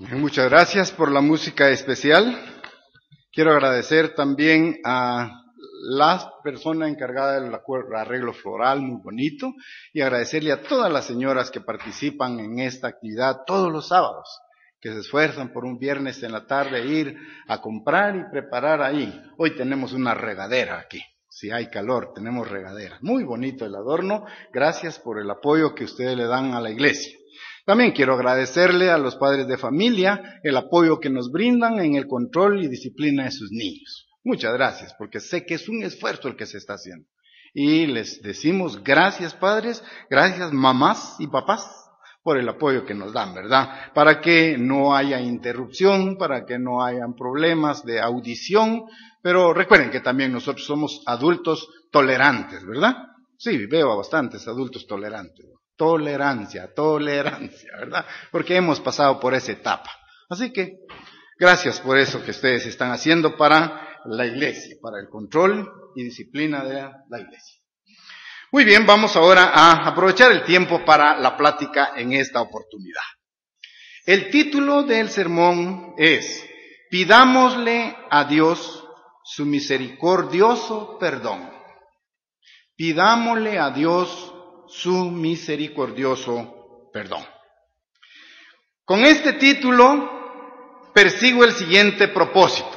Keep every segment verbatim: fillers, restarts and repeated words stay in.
Muchas gracias por la música especial. Quiero agradecer también a la persona encargada del arreglo floral, muy bonito, y agradecerle a todas las señoras que participan en esta actividad todos los sábados, que se esfuerzan por un viernes en la tarde ir a comprar y preparar ahí. Hoy tenemos una regadera aquí. Si hay calor, tenemos regadera. Muy bonito el adorno. Gracias por el apoyo que ustedes le dan a la iglesia. También quiero agradecerle a los padres de familia el apoyo que nos brindan en el control y disciplina de sus niños. Muchas gracias, porque sé que es un esfuerzo el que se está haciendo. Y les decimos gracias, padres, gracias, mamás y papás, por el apoyo que nos dan, ¿verdad? Para que no haya interrupción, para que no hayan problemas de audición, pero recuerden que también nosotros somos adultos tolerantes, ¿verdad? Sí, veo a bastantes adultos tolerantes. Tolerancia, tolerancia, ¿verdad? Porque hemos pasado por esa etapa. Así que, gracias por eso que ustedes están haciendo para la iglesia, para el control y disciplina de la iglesia. Muy bien, vamos ahora a aprovechar el tiempo para la plática en esta oportunidad. El título del sermón es: Pidámosle a Dios su misericordioso perdón. Pidámosle a Dios su misericordioso perdón. Con este título persigo el siguiente propósito: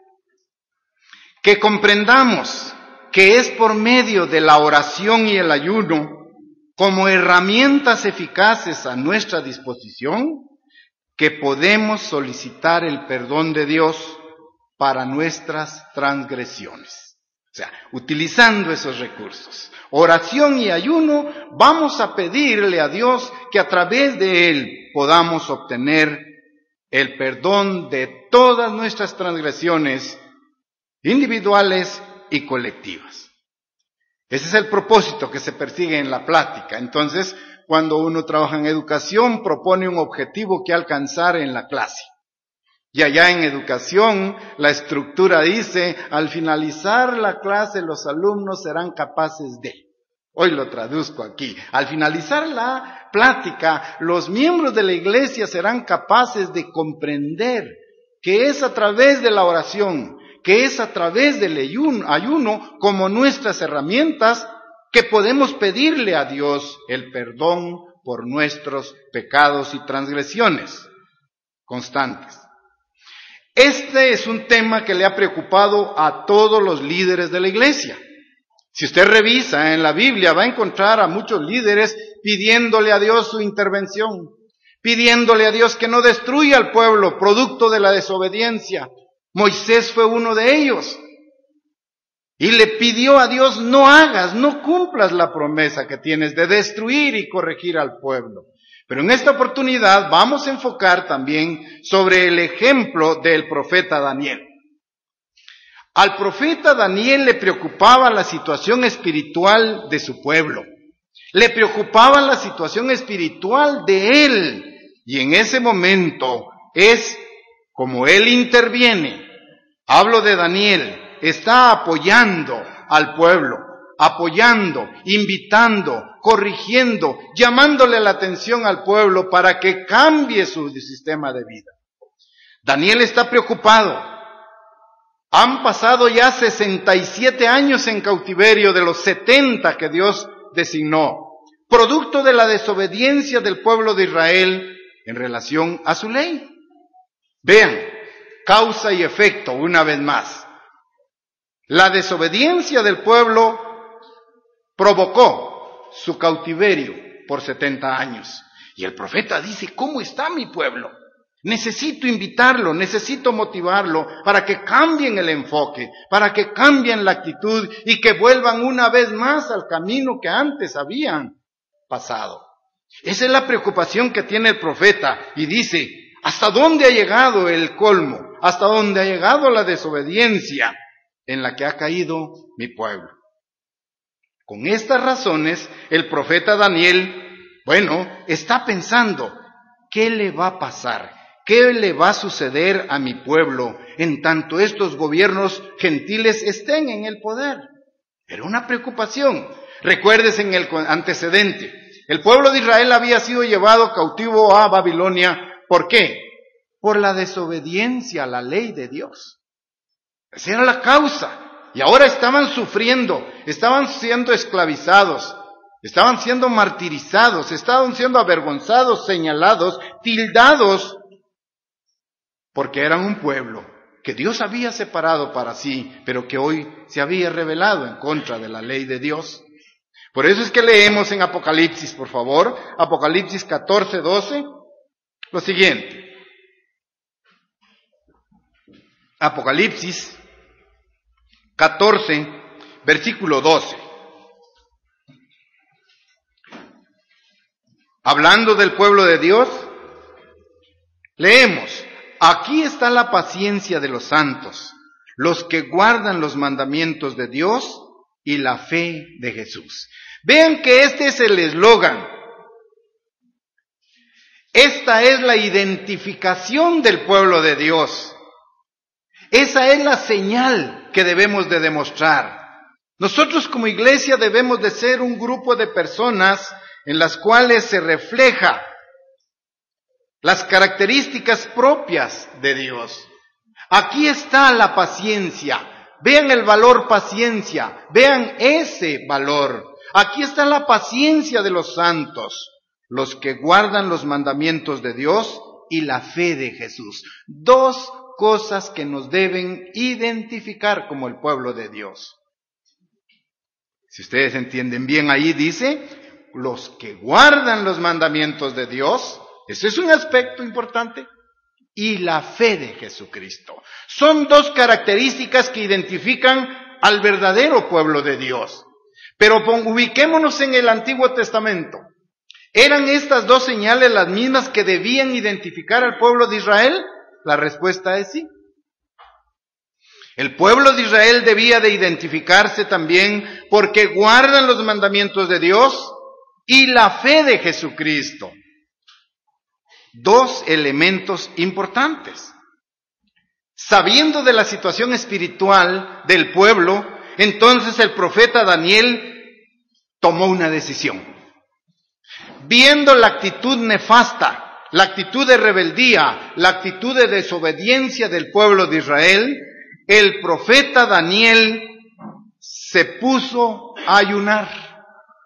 que comprendamos que es por medio de la oración y el ayuno, como herramientas eficaces a nuestra disposición, que podemos solicitar el perdón de Dios para nuestras transgresiones. O sea, utilizando esos recursos, oración y ayuno, vamos a pedirle a Dios que a través de Él podamos obtener el perdón de todas nuestras transgresiones individuales y colectivas. Ese es el propósito que se persigue en la plática. Entonces, cuando uno trabaja en educación, propone un objetivo que alcanzar en la clase. Y allá en educación, la estructura dice, al finalizar la clase, los alumnos serán capaces de. Hoy lo traduzco aquí. Al finalizar la plática, los miembros de la iglesia serán capaces de comprender que es a través de la oración, que es a través del ayuno, como nuestras herramientas, que podemos pedirle a Dios el perdón por nuestros pecados y transgresiones constantes. Este es un tema que le ha preocupado a todos los líderes de la iglesia. Si usted revisa en la Biblia, va a encontrar a muchos líderes pidiéndole a Dios su intervención, pidiéndole a Dios que no destruya al pueblo producto de la desobediencia. Moisés fue uno de ellos. Y le pidió a Dios, no hagas, no cumplas la promesa que tienes de destruir y corregir al pueblo. Pero en esta oportunidad vamos a enfocar también sobre el ejemplo del profeta Daniel. Al profeta Daniel le preocupaba la situación espiritual de su pueblo. Le preocupaba la situación espiritual de él. Y en ese momento es como él interviene. Hablo de Daniel, está apoyando al pueblo, apoyando, invitando, corrigiendo, llamándole la atención al pueblo para que cambie su sistema de vida. Daniel está preocupado. Han pasado ya sesenta y siete años en cautiverio de los setenta que Dios designó, producto de la desobediencia del pueblo de Israel en relación a su ley. Vean, causa y efecto una vez más. La desobediencia del pueblo provocó su cautiverio por setenta años. Y el profeta dice, ¿cómo está mi pueblo? Necesito invitarlo, necesito motivarlo para que cambien el enfoque, para que cambien la actitud y que vuelvan una vez más al camino que antes habían pasado. Esa es la preocupación que tiene el profeta y dice, ¿hasta dónde ha llegado el colmo? ¿Hasta dónde ha llegado la desobediencia en la que ha caído mi pueblo? Con estas razones, el profeta Daniel, bueno, está pensando, ¿qué le va a pasar? ¿Qué le va a suceder a mi pueblo en tanto estos gobiernos gentiles estén en el poder? Era una preocupación. Recuérdese en el antecedente. El pueblo de Israel había sido llevado cautivo a Babilonia. ¿Por qué? por la desobediencia a la ley de Dios. Esa era la causa. Y ahora estaban sufriendo, estaban siendo esclavizados, estaban siendo martirizados, estaban siendo avergonzados, señalados, tildados, porque eran un pueblo que Dios había separado para sí, pero que hoy se había rebelado en contra de la ley de Dios. Por eso es que leemos en Apocalipsis, por favor, Apocalipsis catorce, doce, lo siguiente. Apocalipsis catorce, versículo doce. Hablando del pueblo de Dios, leemos: aquí está la paciencia de los santos, los que guardan los mandamientos de Dios y la fe de Jesús. Vean que este es el eslogan. Esta es la identificación del pueblo de Dios. Esa es la señal que debemos de demostrar. Nosotros como iglesia debemos de ser un grupo de personas en las cuales se refleja las características propias de Dios. Aquí está la paciencia. Vean el valor paciencia. Vean ese valor. Aquí está la paciencia de los santos, los que guardan los mandamientos de Dios y la fe de Jesús. Dos cosas que nos deben identificar como el pueblo de Dios. Si ustedes entienden bien, ahí dice, los que guardan los mandamientos de Dios, ese es un aspecto importante, y la fe de Jesucristo. Son dos características que identifican al verdadero pueblo de Dios. Pero ubiquémonos en el Antiguo Testamento. ¿Eran estas dos señales las mismas que debían identificar al pueblo de Israel? La respuesta es sí. El pueblo de Israel debía de identificarse también porque guardan los mandamientos de Dios y la fe de Jesucristo. Dos elementos importantes. Sabiendo de la situación espiritual del pueblo, entonces el profeta Daniel tomó una decisión. Viendo la actitud nefasta, la actitud de rebeldía, la actitud de desobediencia del pueblo de Israel, el profeta Daniel se puso a ayunar.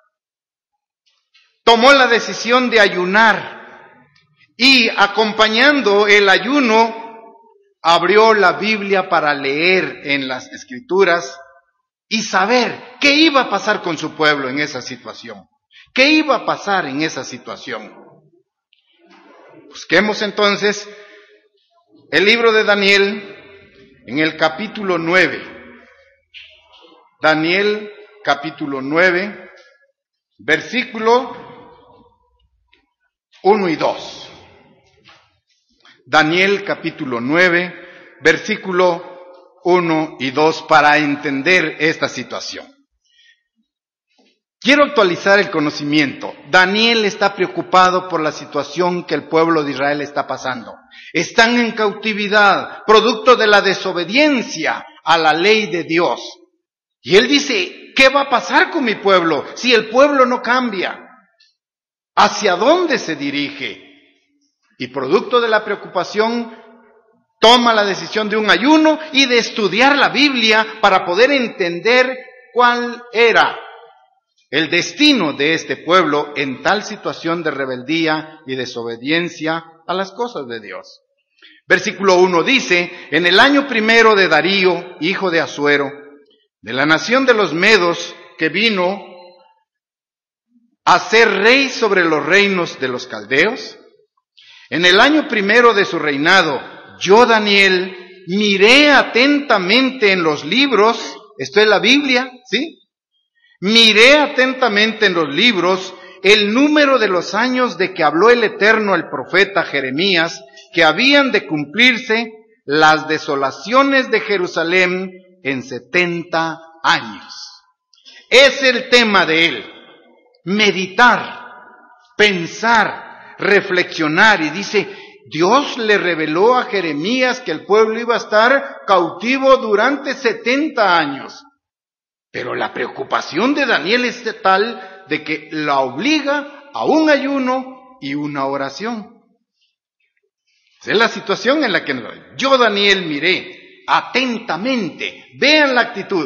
Tomó la decisión de ayunar y acompañando el ayuno, abrió la Biblia para leer en las Escrituras y saber qué iba a pasar con su pueblo en esa situación. ¿Qué iba a pasar en esa situación? Busquemos entonces el libro de Daniel en el capítulo nueve. Daniel capítulo nueve, versículo uno y dos. Daniel capítulo nueve, versículo uno y dos, para entender esta situación. Quiero actualizar el conocimiento. Daniel está preocupado por la situación que el pueblo de Israel está pasando. Están en cautividad, producto de la desobediencia a la ley de Dios. Y él dice, ¿qué va a pasar con mi pueblo si el pueblo no cambia? ¿Hacia dónde se dirige? Y producto de la preocupación, toma la decisión de un ayuno y de estudiar la Biblia para poder entender cuál era el destino de este pueblo en tal situación de rebeldía y desobediencia a las cosas de Dios. Versículo uno dice, en el año primero de Darío, hijo de Asuero, de la nación de los Medos, que vino a ser rey sobre los reinos de los caldeos, en el año primero de su reinado, yo, Daniel, miré atentamente en los libros, esto es la Biblia, ¿sí? Miré atentamente en los libros el número de los años de que habló el Eterno al profeta Jeremías, que habían de cumplirse las desolaciones de Jerusalén en setenta años. Es el tema de él. Meditar, pensar, reflexionar. Y dice, Dios le reveló a Jeremías que el pueblo iba a estar cautivo durante setenta años. Pero la preocupación de Daniel es de tal de que la obliga a un ayuno y una oración. Esa es la situación en la que nos... Yo, Daniel, miré atentamente. Vean la actitud.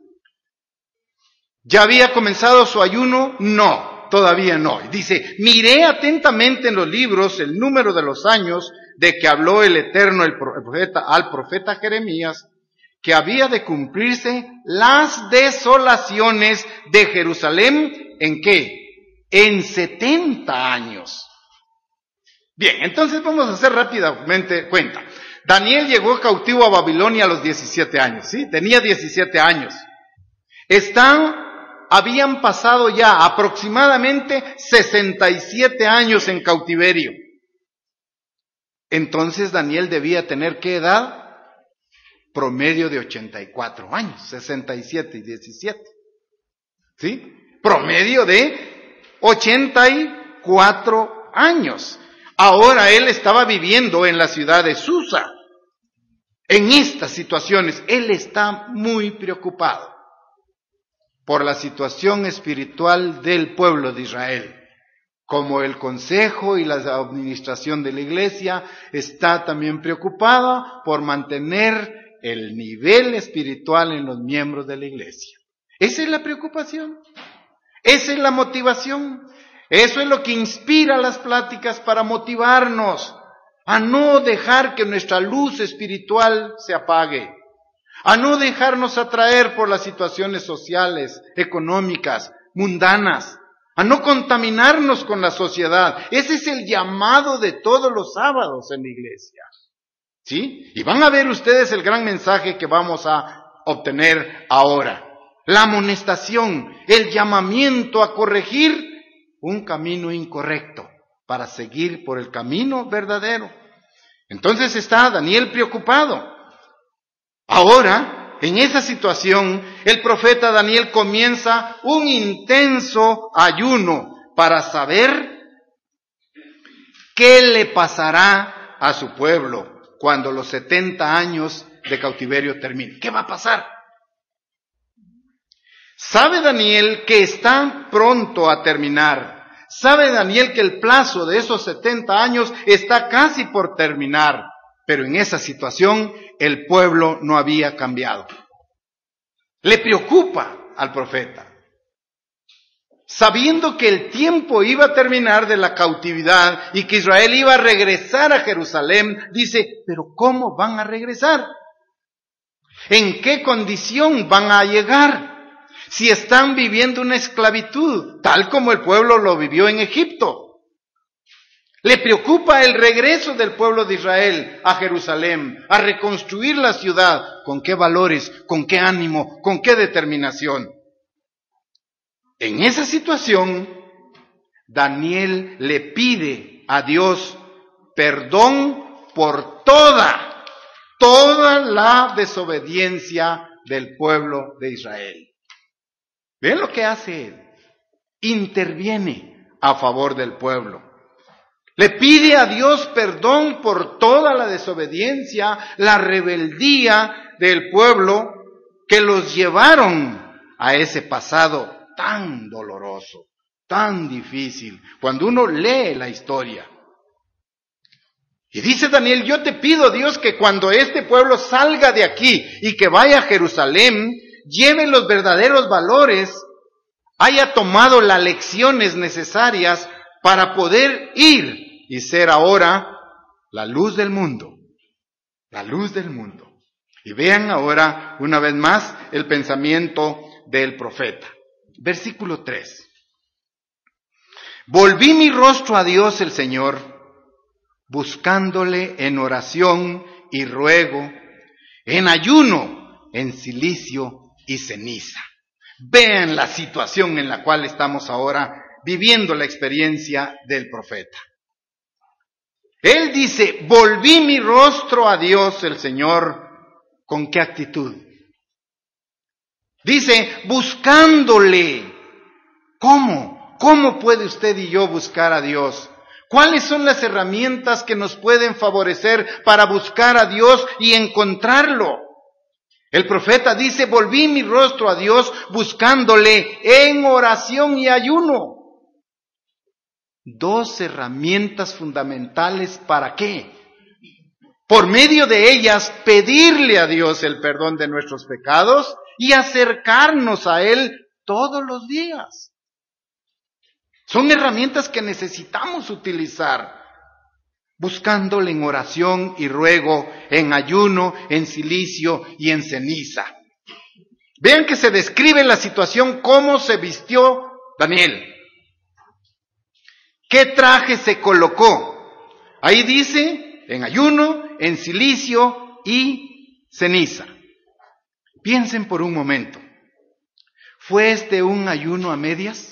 ¿Ya había comenzado su ayuno? No, todavía no. Dice, miré atentamente en los libros el número de los años de que habló el Eterno el profeta, al profeta Jeremías, que había de cumplirse las desolaciones de Jerusalén, ¿en qué? En setenta años. Bien, entonces vamos a hacer rápidamente cuenta. Daniel llegó cautivo a Babilonia a los diecisiete años, ¿sí? Tenía diecisiete años. Están, habían pasado ya aproximadamente sesenta y siete años en cautiverio. Entonces Daniel debía tener, ¿qué edad? Promedio de ochenta y cuatro años, sesenta y siete y diecisiete. ¿Sí? Promedio de ochenta y cuatro años. Ahora él estaba viviendo en la ciudad de Susa. En estas situaciones, él está muy preocupado por la situación espiritual del pueblo de Israel. Como el consejo y la administración de la iglesia está también preocupada por mantener el nivel espiritual en los miembros de la iglesia. Esa es la preocupación. Esa es la motivación. Eso es lo que inspira las pláticas para motivarnos a no dejar que nuestra luz espiritual se apague, a no dejarnos atraer por las situaciones sociales, económicas, mundanas, a no contaminarnos con la sociedad. Ese es el llamado de todos los sábados en la iglesia. ¿Sí? Y van a ver ustedes el gran mensaje que vamos a obtener ahora. La amonestación, el llamamiento a corregir un camino incorrecto para seguir por el camino verdadero. Entonces está Daniel preocupado. Ahora, en esa situación, el profeta Daniel comienza un intenso ayuno para saber qué le pasará a su pueblo cuando los setenta años de cautiverio terminen. ¿Qué va a pasar? Sabe Daniel que está pronto a terminar. Sabe Daniel que el plazo de esos setenta años está casi por terminar. Pero en esa situación el pueblo no había cambiado. Le preocupa al profeta. Sabiendo que el tiempo iba a terminar de la cautividad y que Israel iba a regresar a Jerusalén, dice, pero ¿cómo van a regresar? ¿En qué condición van a llegar? Si están viviendo una esclavitud, tal como el pueblo lo vivió en Egipto. Le preocupa el regreso del pueblo de Israel a Jerusalén, a reconstruir la ciudad. ¿Con qué valores? ¿Con qué ánimo? ¿Con qué determinación? En esa situación, Daniel le pide a Dios perdón por toda, toda la desobediencia del pueblo de Israel. ¿Ven lo que hace él? Interviene a favor del pueblo. Le pide a Dios perdón por toda la desobediencia, la rebeldía del pueblo que los llevaron a ese pasado tan doloroso, tan difícil, cuando uno lee la historia. Y dice Daniel, yo te pido, Dios, que cuando este pueblo salga de aquí y que vaya a Jerusalén, lleve los verdaderos valores, haya tomado las lecciones necesarias para poder ir y ser ahora la luz del mundo, la luz del mundo. Y vean ahora una vez más el pensamiento del profeta. Versículo tres. Volví mi rostro a Dios el Señor, buscándole en oración y ruego, en ayuno, en cilicio y ceniza. Vean la situación en la cual estamos ahora viviendo la experiencia del profeta. Él dice, volví mi rostro a Dios el Señor. ¿Con qué actitud? Dice, buscándole. ¿Cómo? ¿Cómo puede usted y yo buscar a Dios? ¿Cuáles son las herramientas que nos pueden favorecer para buscar a Dios y encontrarlo? El profeta dice, volví mi rostro a Dios buscándole en oración y ayuno. Dos herramientas fundamentales, ¿para qué? por medio de ellas pedirle a Dios el perdón de nuestros pecados y acercarnos a Él todos los días. Son herramientas que necesitamos utilizar, buscándole en oración y ruego, en ayuno, en cilicio y en ceniza. Vean que se describe la situación, cómo se vistió Daniel. ¿Qué traje se colocó? Ahí dice, en ayuno, en cilicio y ceniza. Piensen por un momento, ¿fue este un ayuno a medias?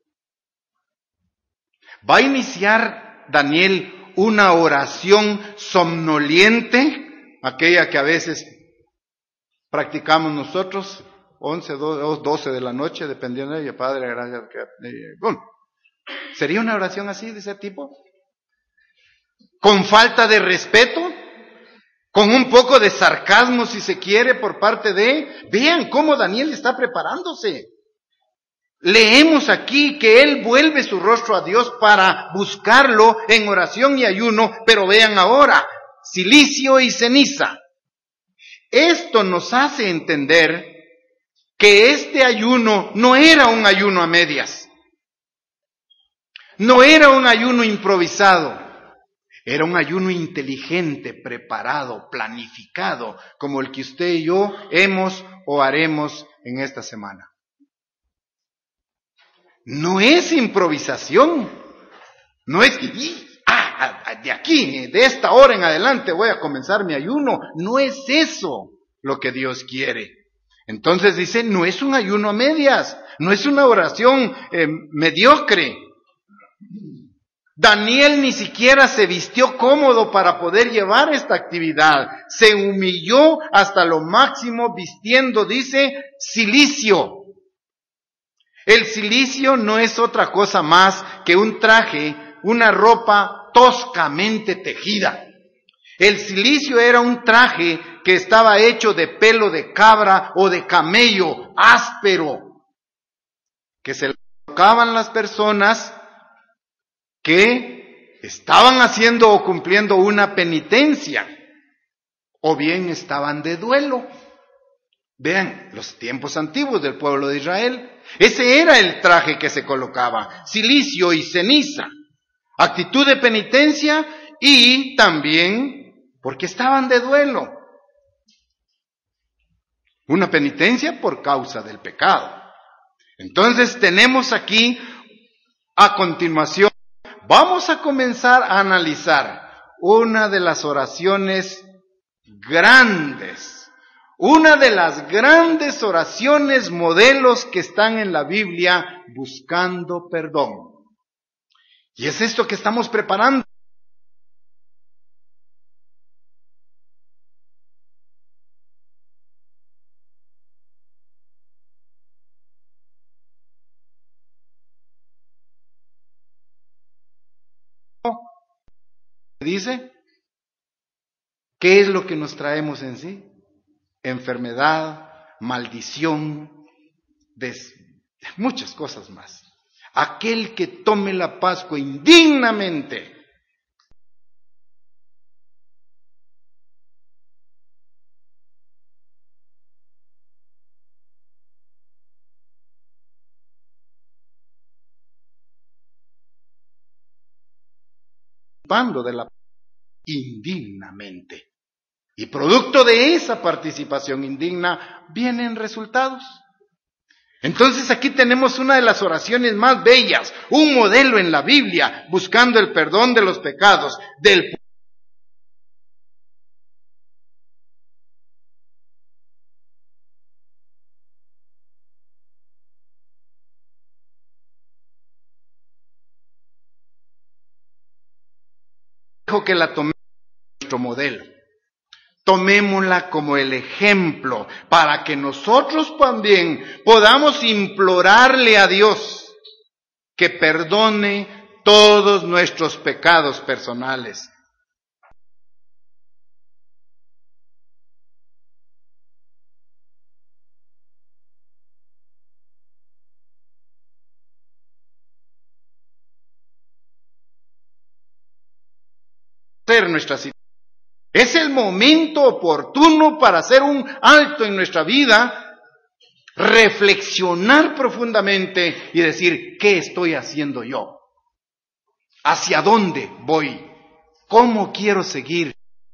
¿Va a iniciar Daniel una oración somnoliente, aquella que a veces practicamos nosotros, once, doce de la noche, dependiendo de ella, Padre, gracias. Bueno, ¿sería una oración así, de ese tipo? ¿Con falta de respeto? ¿Con un poco de sarcasmo, si se quiere, por parte de...? Vean cómo Daniel está preparándose. Leemos aquí que él vuelve su rostro a Dios para buscarlo en oración y ayuno, pero vean ahora, cilicio y ceniza. Esto nos hace entender que este ayuno no era un ayuno a medias, no era un ayuno improvisado, era un ayuno inteligente, preparado, planificado, como el que usted y yo hemos o haremos en esta semana. No es improvisación, no es que ah, de aquí, de esta hora en adelante voy a comenzar mi ayuno, no es eso lo que Dios quiere. Entonces dice, no es un ayuno a medias, no es una oración eh, mediocre. Daniel ni siquiera se vistió cómodo para poder llevar esta actividad, se humilló hasta lo máximo vistiendo, dice, cilicio. El cilicio no es otra cosa más que un traje, una ropa toscamente tejida. El cilicio era un traje que estaba hecho de pelo de cabra o de camello, áspero, que se le colocaban las personas que estaban haciendo o cumpliendo una penitencia, o bien estaban de duelo. Vean, los tiempos antiguos del pueblo de Israel, ese era el traje que se colocaba, cilicio y ceniza, actitud de penitencia y también porque estaban de duelo. Una penitencia por causa del pecado. Entonces tenemos aquí, a continuación, vamos a comenzar a analizar una de las oraciones grandes, una de las grandes oraciones modelos que están en la Biblia, buscando perdón. Y es esto que estamos preparando. Dice, ¿qué es lo que nos traemos en sí? Enfermedad, maldición, des, muchas cosas más. Aquel que tome la Pascua indignamente, de la indignamente. Y producto de esa participación indigna vienen resultados. Entonces aquí tenemos una de las oraciones más bellas, un modelo en la Biblia, buscando el perdón de los pecados del pueblo que la tomemos como nuestro modelo. Tomémosla como el ejemplo para que nosotros también podamos implorarle a Dios que perdone todos nuestros pecados personales. Ser nuestra situación Es el momento oportuno para hacer un alto en nuestra vida, reflexionar profundamente y decir, ¿qué estoy haciendo yo? ¿Hacia dónde voy? ¿Cómo quiero seguir?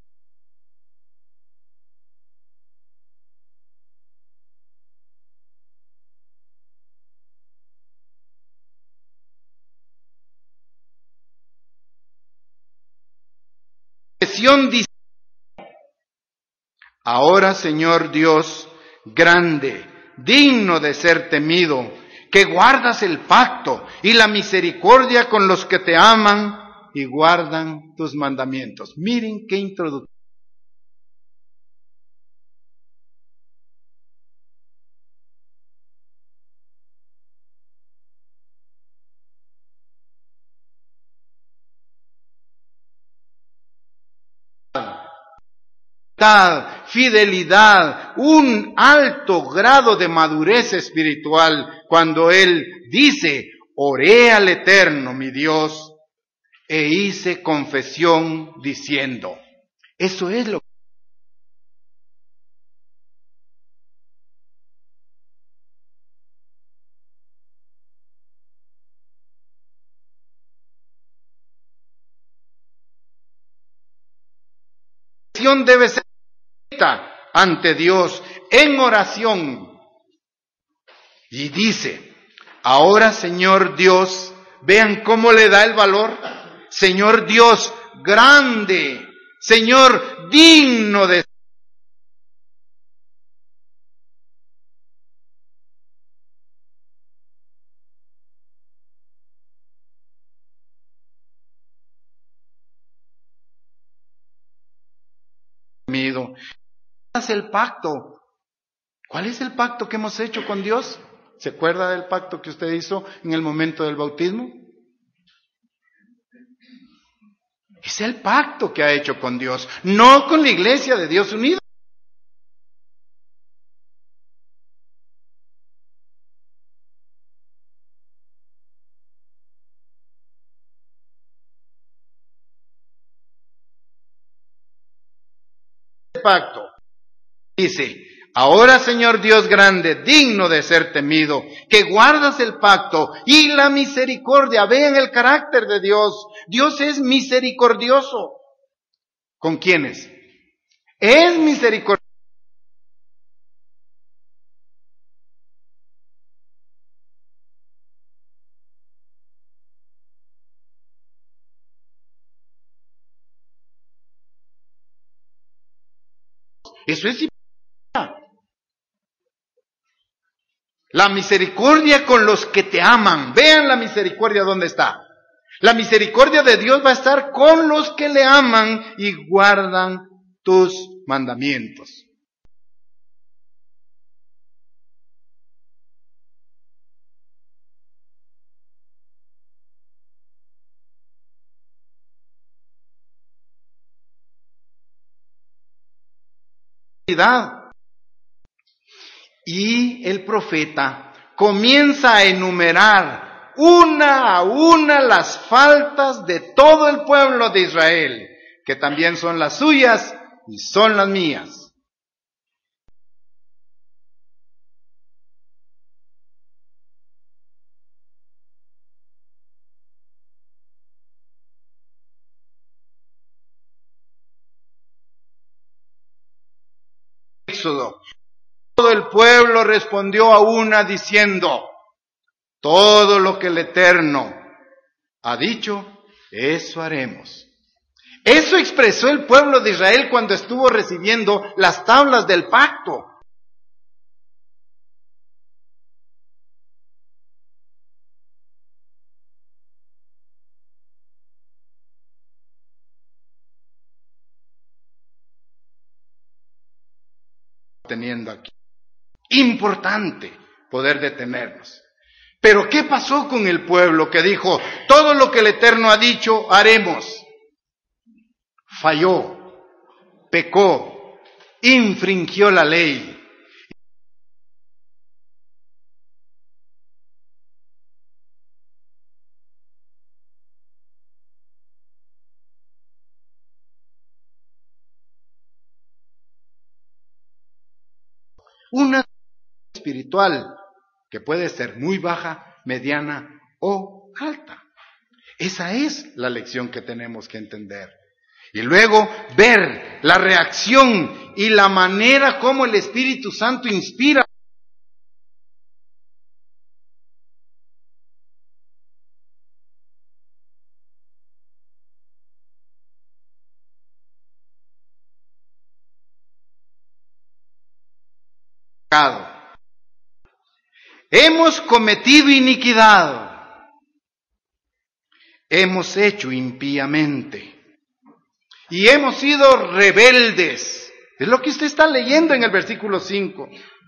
Ahora, Señor Dios, grande, digno de ser temido, que guardas el pacto y la misericordia con los que te aman y guardan tus mandamientos. Miren qué introducción. Fidelidad, un alto grado de madurez espiritual cuando Él dice, oré al Eterno, mi Dios, e hice confesión diciendo. Eso es lo que debe ser ante Dios en oración. Y dice, ahora Señor Dios, vean cómo le da el valor. Señor Dios grande, Señor digno de temido. ¿Cuál es el pacto? ¿Cuál es el pacto que hemos hecho con Dios? ¿Se acuerda del pacto que usted hizo en el momento del bautismo? Es el pacto que ha hecho con Dios, no con la iglesia de Dios unida. El pacto dice, ahora Señor Dios grande, digno de ser temido, que guardas el pacto y la misericordia. Vean el carácter de Dios. Dios es misericordioso. ¿Con quiénes? Es misericordioso. Eso es la misericordia con los que te aman. Vean la misericordia dónde está. La misericordia de Dios va a estar con los que le aman y guardan tus mandamientos. Y el profeta comienza a enumerar una a una las faltas de todo el pueblo de Israel, que también son las suyas y son las mías. Éxodo. Todo el pueblo respondió a una diciendo, todo lo que el Eterno ha dicho, eso haremos. Eso expresó el pueblo de Israel cuando estuvo recibiendo las tablas del pacto. Teniendo aquí. Importante poder detenernos. Pero ¿qué pasó con el pueblo que dijo, todo lo que el Eterno ha dicho, haremos? Falló, pecó, infringió la ley. una espiritual que puede ser muy baja, mediana o alta. Esa es la lección que tenemos que entender. Y luego ver la reacción y la manera como el Espíritu Santo inspira. Hemos cometido iniquidad, hemos hecho impíamente y hemos sido rebeldes. Es lo que usted está leyendo en el versículo cinco.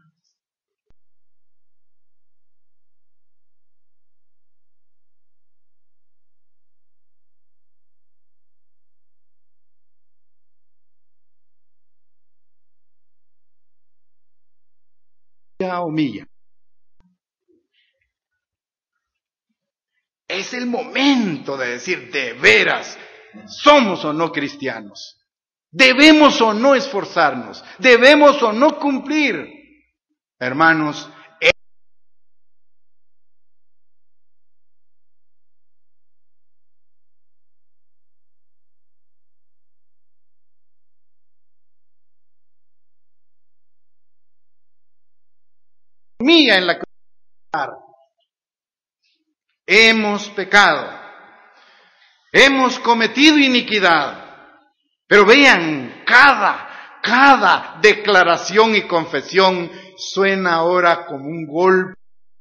Humilla. Es el momento de decir, de veras, somos o no cristianos. Debemos o no esforzarnos. Debemos o no cumplir. Hermanos, mía en la cruz. Hemos pecado. Hemos cometido iniquidad. Pero vean, cada, cada declaración y confesión suena ahora como un golpe.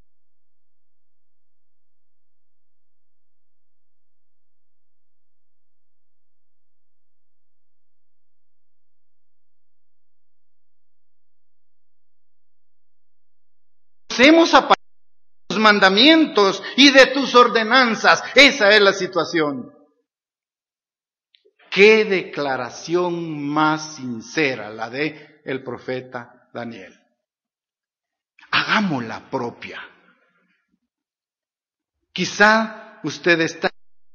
Hemos apartado de tus mandamientos y de tus ordenanzas. Esa es la situación. Qué declaración más sincera la de el profeta Daniel. Hagámosla propia. Quizá usted está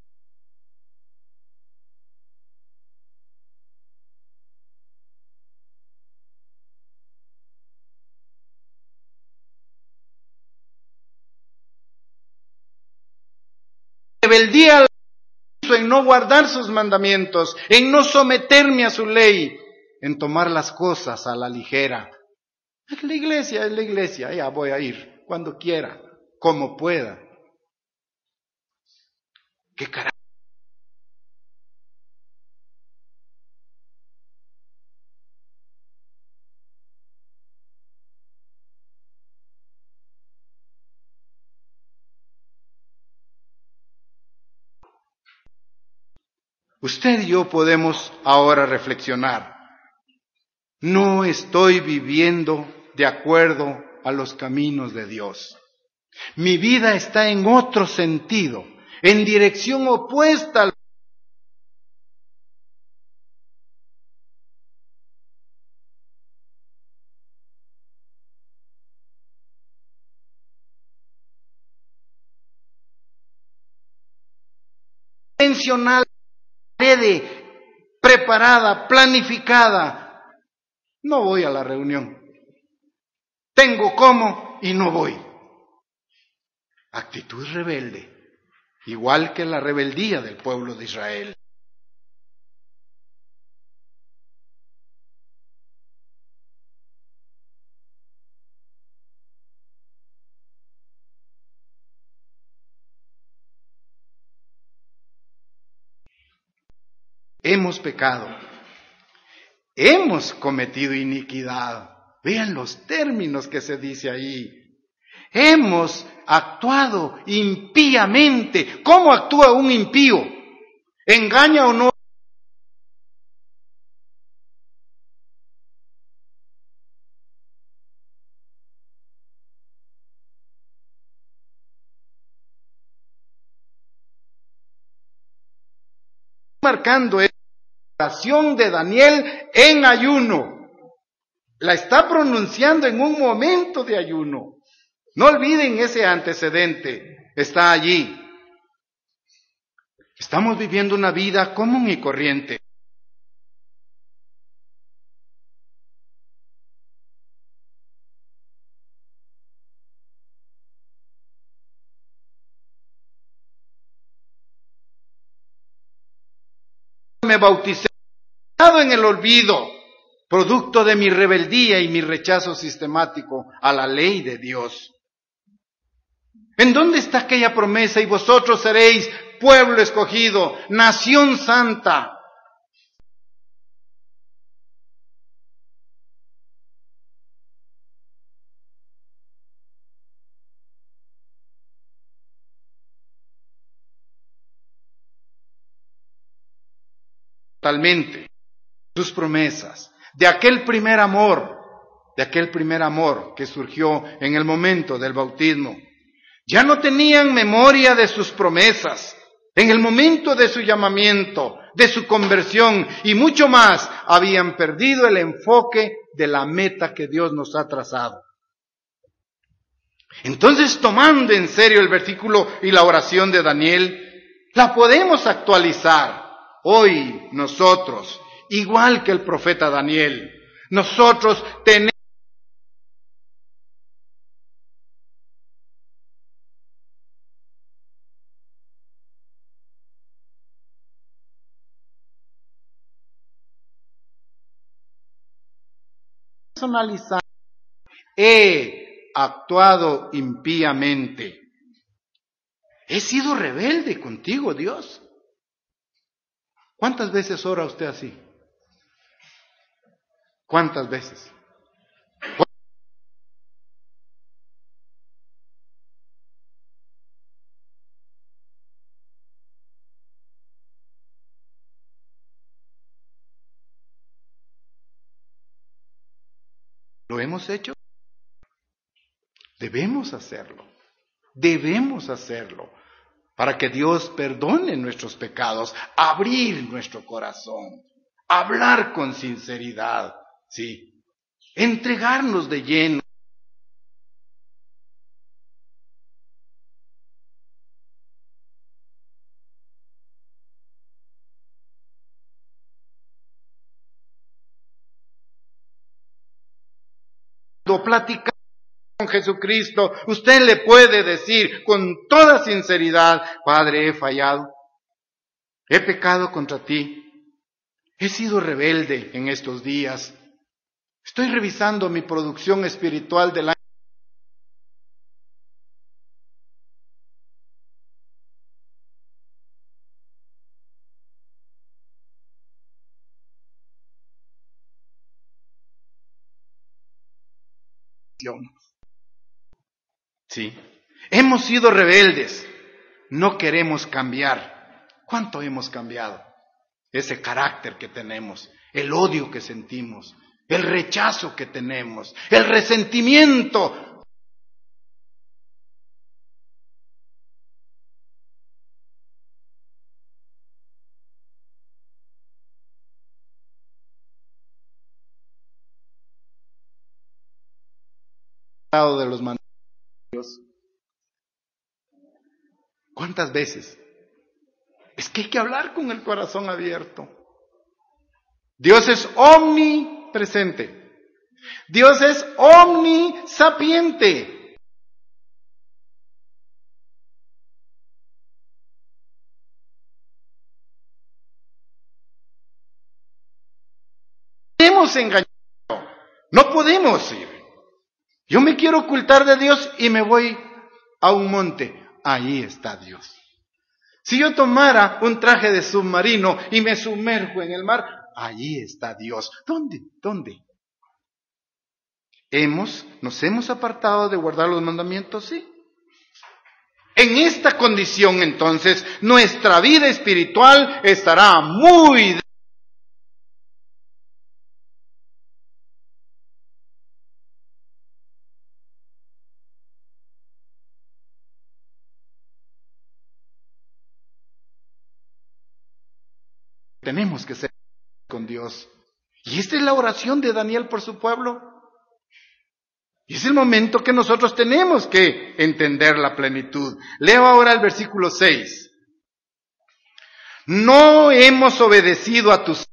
rebeldía en no guardar sus mandamientos, en no someterme a su ley, en tomar las cosas a la ligera. La iglesia es la iglesia, ya voy a ir cuando quiera, como pueda. ¿Qué carácter? Usted y yo podemos ahora reflexionar. No estoy viviendo de acuerdo a los caminos de Dios. Mi vida está en otro sentido, en dirección opuesta al intencional, preparada, planificada. No voy a la reunión. Tengo cómo y no voy. Actitud rebelde, igual que la rebeldía del pueblo de Israel. Hemos pecado. Hemos cometido iniquidad. Vean los términos que se dice ahí. Hemos actuado impíamente. ¿Cómo actúa un impío? ¿Engaña o no? Marcando esta oración de Daniel en ayuno. La está pronunciando en un momento de ayuno. No olviden ese antecedente. Está allí. Estamos viviendo una vida común y corriente. me bauticé en el olvido, producto de mi rebeldía y mi rechazo sistemático a la ley de Dios. ¿En dónde está aquella promesa? Y vosotros seréis pueblo escogido, nación santa. Totalmente. Sus promesas. De aquel primer amor, de aquel primer amor que surgió en el momento del bautismo. Ya no tenían memoria de sus promesas. En el momento de su llamamiento, de su conversión y mucho más, habían perdido el enfoque de la meta que Dios nos ha trazado. Entonces, tomando en serio el versículo y la oración de Daniel, la podemos actualizar hoy nosotros, igual que el profeta Daniel. Nosotros tenemos que analizar. He actuado impíamente. He sido rebelde contigo, Dios. ¿Cuántas veces ora usted así? ¿Cuántas veces? ¿Lo hemos hecho? Debemos hacerlo. Debemos hacerlo para que Dios perdone nuestros pecados, abrir nuestro corazón, hablar con sinceridad, sí, entregarnos de lleno. Cuando platicamos con Jesucristo, usted le puede decir con toda sinceridad: Padre, he fallado, he pecado contra ti, he sido rebelde en estos días, estoy revisando mi producción espiritual del año. Sí, hemos sido rebeldes, no queremos cambiar. ¿Cuánto hemos cambiado? Ese carácter que tenemos, el odio que sentimos, el rechazo que tenemos, el resentimiento. De los mandamientos. ¿Cuántas veces? Es que hay que hablar con el corazón abierto. Dios es omnipresente. Dios es omnisapiente. No podemos engañar. No podemos ir. Yo me quiero ocultar de Dios y me voy a un monte. Ahí está Dios. Si yo tomara un traje de submarino y me sumerjo en el mar, allí está Dios. ¿Dónde? ¿Dónde? ¿Hemos, nos hemos apartado de guardar los mandamientos? Sí. En esta condición, entonces, nuestra vida espiritual estará muy... Tenemos que ser con Dios. Y esta es la oración de Daniel por su pueblo. Y es el momento que nosotros tenemos que entender la plenitud. Leo ahora el versículo seis. No hemos obedecido a tus...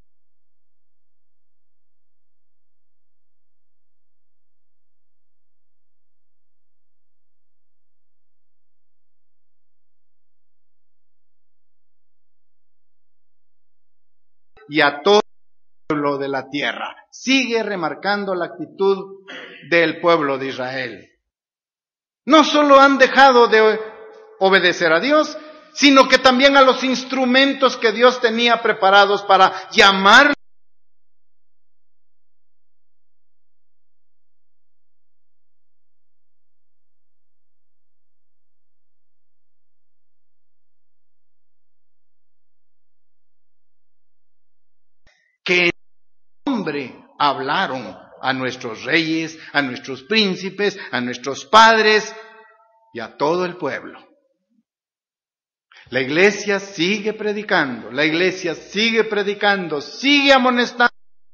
y a todo el pueblo de la tierra. Sigue remarcando la actitud del pueblo de Israel. No solo han dejado de obedecer a Dios, sino que también a los instrumentos que Dios tenía preparados para llamar. Que en nombre hablaron a nuestros reyes, a nuestros príncipes, a nuestros padres y a todo el pueblo. La iglesia sigue predicando, la iglesia sigue predicando, sigue amonestando.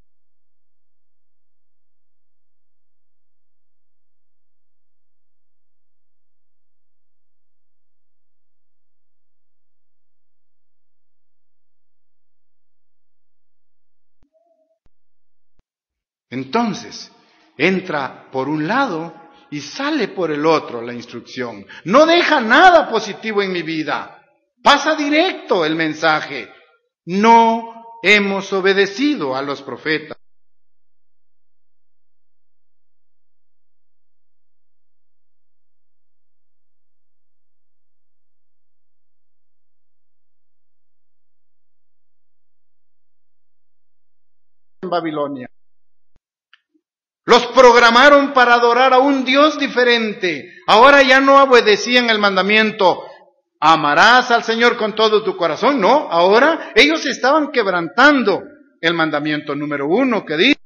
Entonces, entra por un lado y sale por el otro la instrucción. No deja nada positivo en mi vida. Pasa directo el mensaje. No hemos obedecido a los profetas. En Babilonia. Los programaron para adorar a un Dios diferente. Ahora ya no obedecían el mandamiento, amarás al Señor con todo tu corazón. No, ahora ellos estaban quebrantando el mandamiento número uno que dice: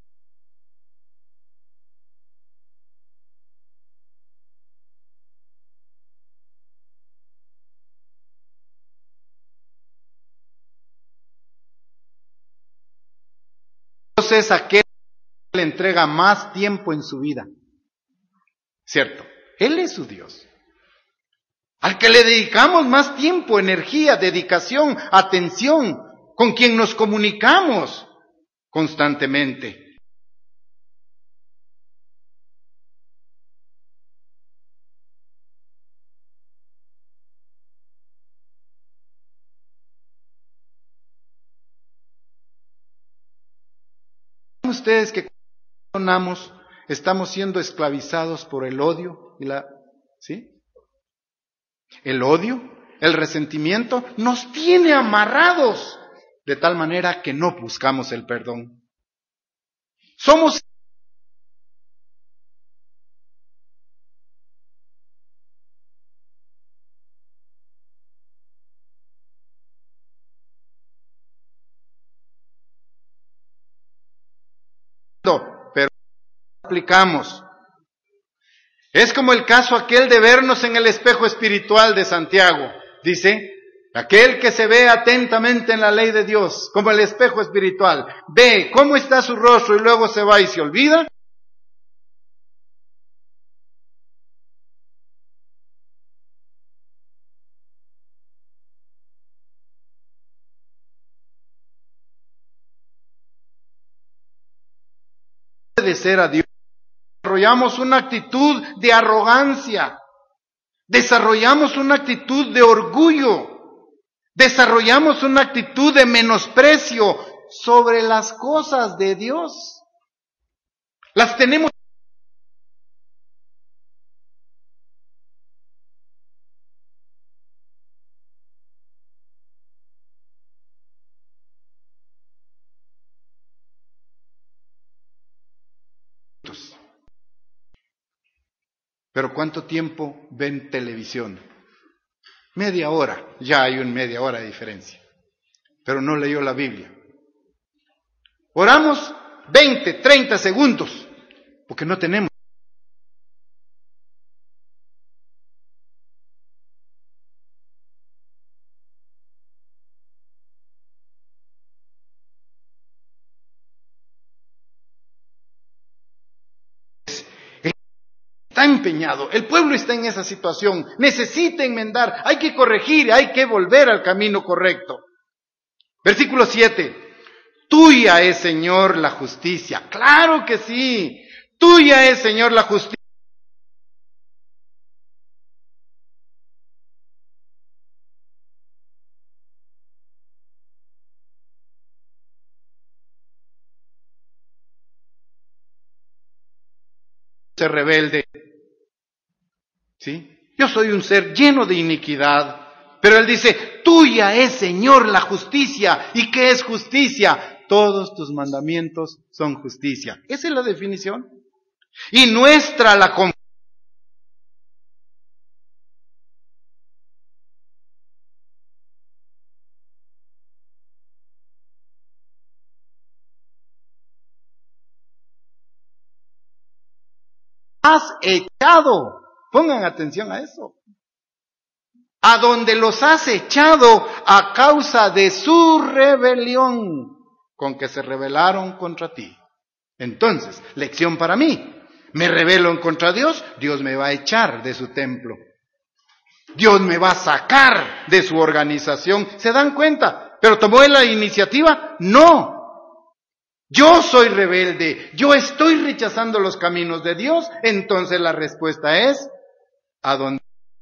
Dios es aquel que le entrega más tiempo en su vida. ¿Cierto? Él es su Dios. Al que le dedicamos más tiempo, energía, dedicación, atención, con quien nos comunicamos constantemente. Ustedes que cuando estamos siendo esclavizados por el odio y la, ¿sí? El odio, el resentimiento nos tiene amarrados de tal manera que no buscamos el perdón. Somos pero aplicamos. Es como el caso aquel de vernos en el espejo espiritual de Santiago. Dice, aquel que se ve atentamente en la ley de Dios, como el espejo espiritual, ve cómo está su rostro y luego se va y se olvida. Obedecer a Dios. Desarrollamos una actitud de arrogancia. Desarrollamos una actitud de orgullo. Desarrollamos una actitud de menosprecio sobre las cosas de Dios. Las tenemos. Pero ¿cuánto tiempo ven televisión? Media hora. Ya hay una media hora de diferencia. Pero no leyó la Biblia. Oramos veinte, treinta segundos. Porque no tenemos. Está empeñado, el pueblo está en esa situación, necesita enmendar, hay que corregir, hay que volver al camino correcto. Versículo siete, tuya es, Señor, la justicia. Claro que sí, tuya es, Señor, la justicia. ser rebelde. ¿Sí? Yo soy un ser lleno de iniquidad. Pero Él dice, tuya es, Señor, la justicia. ¿Y qué es justicia? Todos tus mandamientos son justicia. Esa es la definición. Y nuestra la confianza. Has echado. Pongan atención a eso. A donde los has echado a causa de su rebelión, con que se rebelaron contra ti. Entonces, lección para mí. Me rebelo en contra de Dios, Dios me va a echar de su templo. Dios me va a sacar de su organización. ¿Se dan cuenta? ¿Pero tomó él la iniciativa? No. Yo soy rebelde, yo estoy rechazando los caminos de Dios, entonces la respuesta es, ¿a dónde?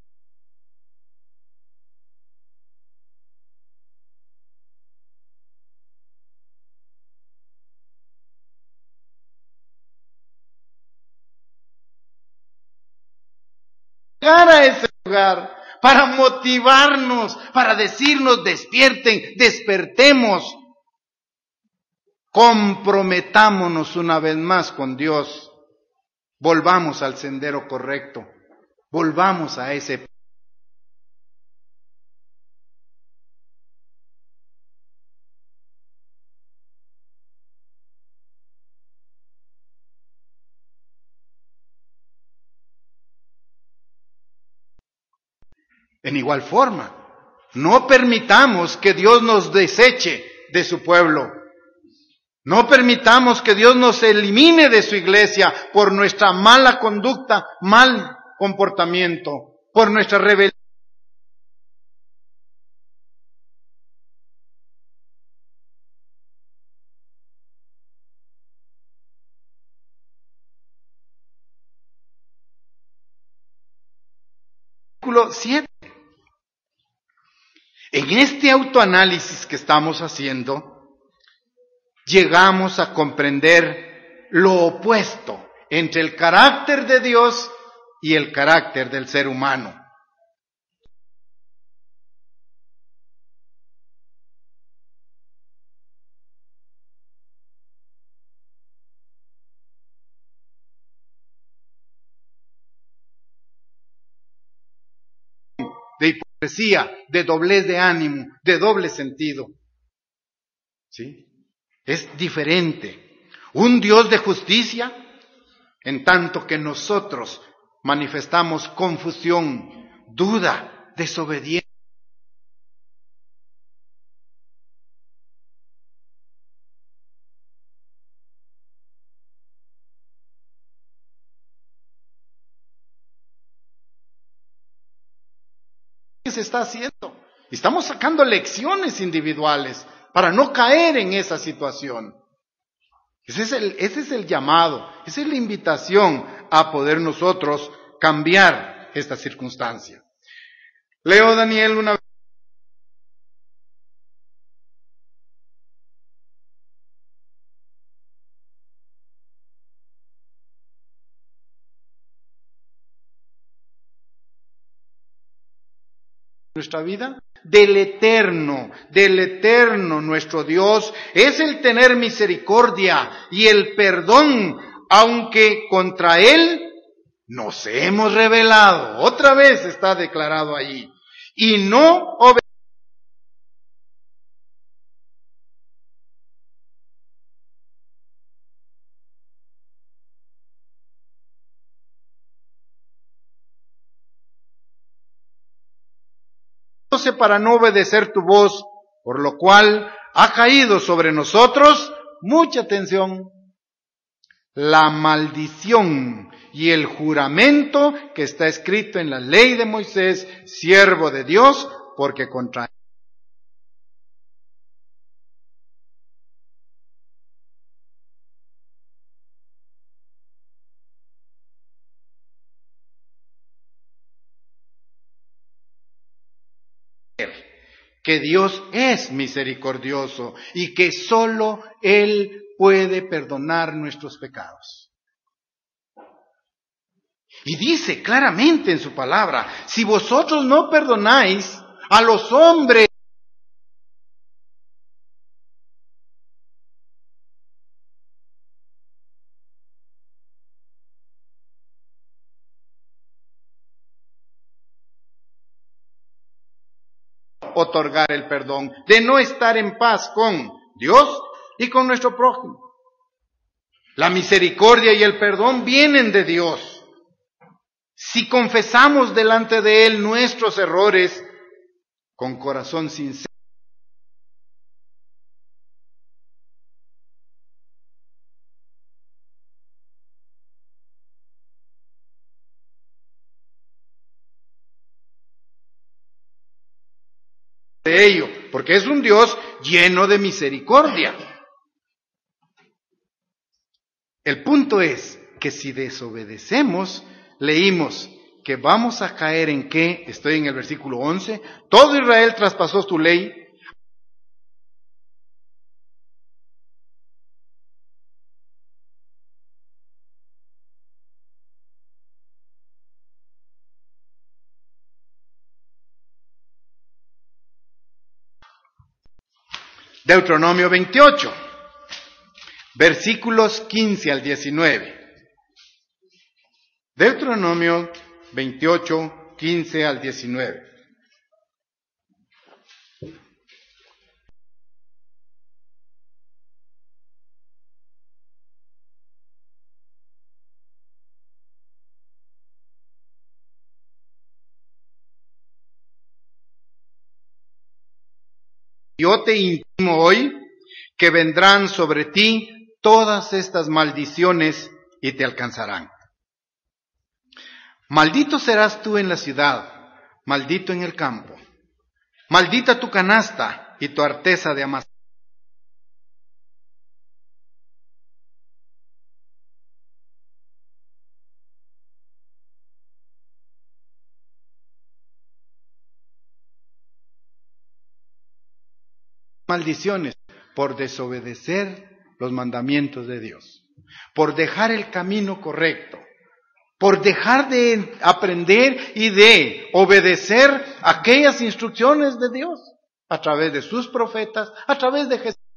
Llegar a ese lugar para motivarnos, para decirnos, despierten, despertemos, comprometámonos una vez más con Dios, volvamos al sendero correcto, volvamos a ese. En igual forma, no permitamos que Dios nos deseche de su pueblo. No permitamos que Dios nos elimine de su iglesia por nuestra mala conducta, mal comportamiento, por nuestra rebelión. Versículo siete. En este autoanálisis que estamos haciendo, llegamos a comprender lo opuesto entre el carácter de Dios y el carácter del ser humano. De hipocresía, de doblez de ánimo, de doble sentido. ¿Sí? Es diferente. Un Dios de justicia, en tanto que nosotros manifestamos confusión, duda, desobediencia. ¿Qué se está haciendo? Estamos sacando lecciones individuales para no caer en esa situación. Ese es el, ese es el llamado, esa es la invitación a poder nosotros cambiar esta circunstancia. Leo Daniel una vez. Nuestra vida del eterno, del eterno nuestro Dios, es el tener misericordia y el perdón, aunque contra Él nos hemos rebelado. Otra vez está declarado allí. Y no obedecemos. Para no obedecer tu voz, por lo cual ha caído sobre nosotros, mucha atención, la maldición y el juramento que está escrito en la ley de Moisés, siervo de Dios, porque contra él, que Dios es misericordioso y que solo Él puede perdonar nuestros pecados. Y dice claramente en su palabra, si vosotros no perdonáis a los hombres, otorgar el perdón, de no estar en paz con Dios y con nuestro prójimo. La misericordia y el perdón vienen de Dios. Si confesamos delante de Él nuestros errores con corazón sincero, de ello, porque es un Dios lleno de misericordia. El punto es que si desobedecemos, leímos que vamos a caer en qué, estoy en el versículo once, todo Israel traspasó tu ley. Deuteronomio veintiocho, versículos quince al diecinueve. Deuteronomio veintiocho, quince al diecinueve. Yo te intimo hoy que vendrán sobre ti todas estas maldiciones y te alcanzarán. Maldito serás tú en la ciudad, maldito en el campo. Maldita tu canasta y tu arteza de amasar. Maldiciones por desobedecer los mandamientos de Dios, por dejar el camino correcto, por dejar de aprender y de obedecer aquellas instrucciones de Dios a través de sus profetas, a través de Jesús.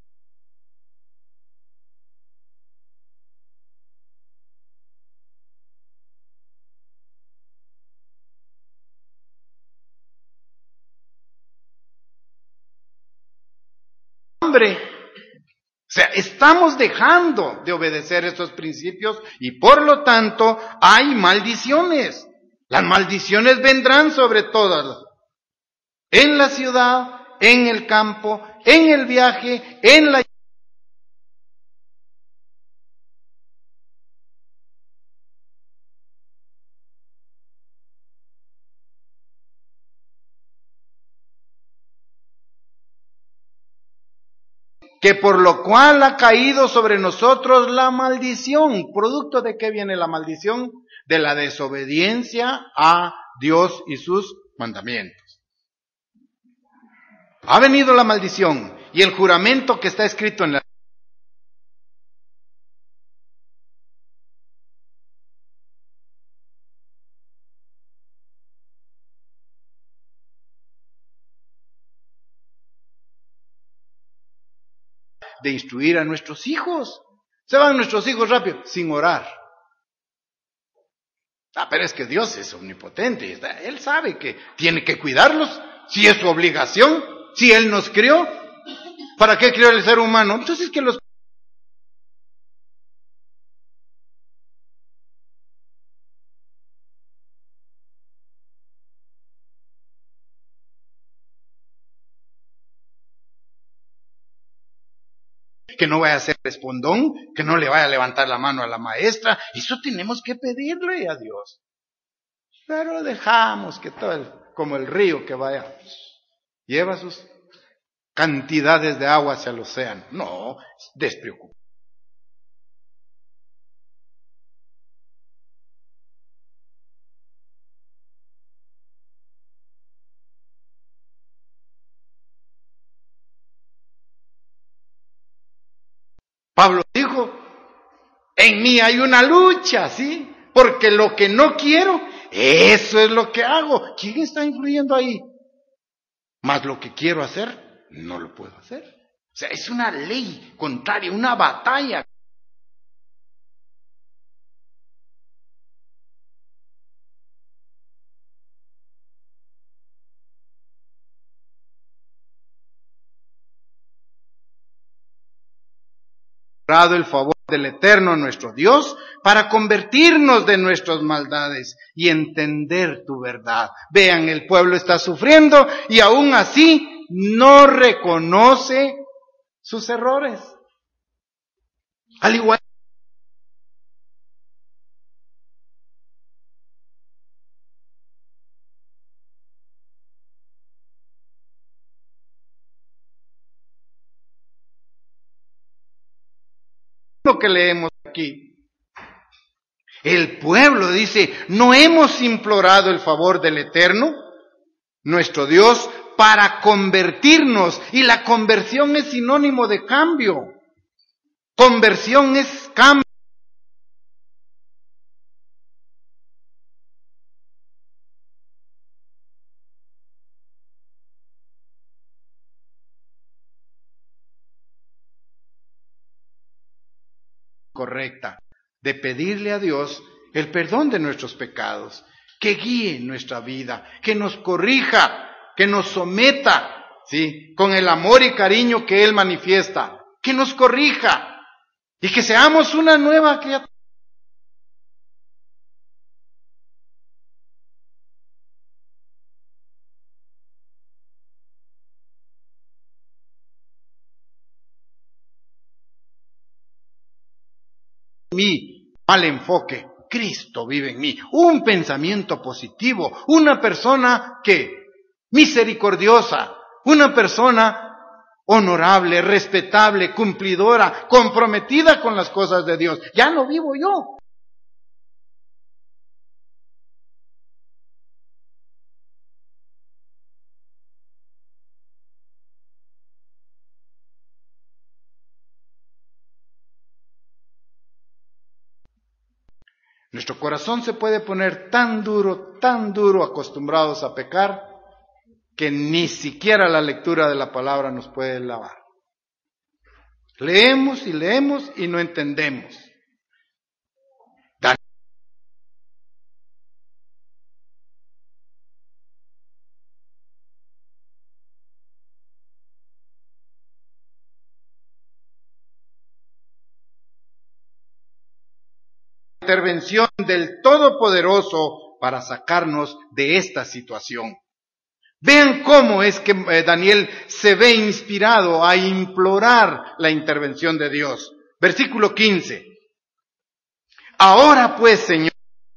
Hombre, o sea, estamos dejando de obedecer estos principios y por lo tanto hay maldiciones. Las maldiciones vendrán sobre todas, en la ciudad, en el campo, en el viaje, en la... que por lo cual ha caído sobre nosotros la maldición. ¿Producto de qué viene la maldición? De la desobediencia a Dios y sus mandamientos. Ha venido la maldición y el juramento que está escrito en la de instruir a nuestros hijos. Se van nuestros hijos rápido, sin orar. Ah, pero es que Dios es omnipotente. Él sabe que tiene que cuidarlos, si es su obligación, si Él nos crió. ¿Para qué crió el ser humano? Entonces que los... que no vaya a ser respondón, que no le vaya a levantar la mano a la maestra. Eso tenemos que pedirle a Dios. Pero dejamos que todo, el, como el río que vaya, lleva sus cantidades de agua hacia el océano. No, despreocupado. Pablo dijo, en mí hay una lucha, ¿sí? porque lo que no quiero, eso es lo que hago. ¿Quién está influyendo ahí? Mas lo que quiero hacer, no lo puedo hacer. O sea, es una ley contraria, una batalla. El favor del Eterno nuestro Dios para convertirnos de nuestras maldades y entender tu verdad. Vean, el pueblo está sufriendo y aún así no reconoce sus errores. Al igual lo que leemos aquí. El pueblo dice, no hemos implorado el favor del Eterno, nuestro Dios, para convertirnos. Y la conversión es sinónimo de cambio. Conversión es cambio. Correcta, de pedirle a Dios el perdón de nuestros pecados, que guíe nuestra vida, que nos corrija, que nos someta, ¿sí?, con el amor y cariño que Él manifiesta, que nos corrija y que seamos una nueva criatura. Mi mal enfoque, Cristo vive en mí, un pensamiento positivo, una persona que misericordiosa, una persona honorable, respetable, cumplidora, comprometida con las cosas de Dios. Ya no vivo yo. Nuestro corazón se puede poner tan duro, tan duro, acostumbrados a pecar, que ni siquiera la lectura de la palabra nos puede lavar. Leemos y leemos y no entendemos. La intervención del Todopoderoso para sacarnos de esta situación. Vean cómo es que Daniel se ve inspirado a implorar la intervención de Dios. Versículo quince. Ahora pues, Señor,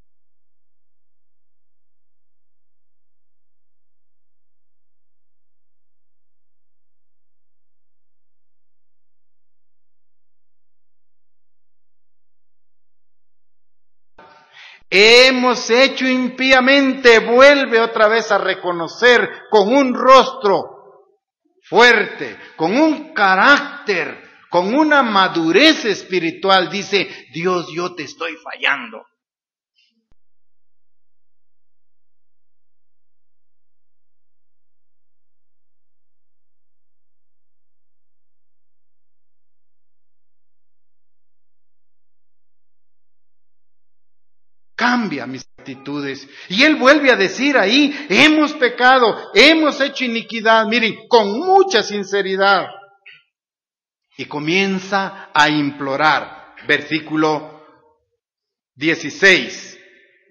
hemos hecho impíamente, vuelve otra vez a reconocer con un rostro fuerte, con un carácter, con una madurez espiritual, dice, Dios, yo te estoy fallando. Cambia mis actitudes. Y él vuelve a decir ahí, hemos pecado, hemos hecho iniquidad, miren, con mucha sinceridad. Y comienza a implorar, versículo dieciséis.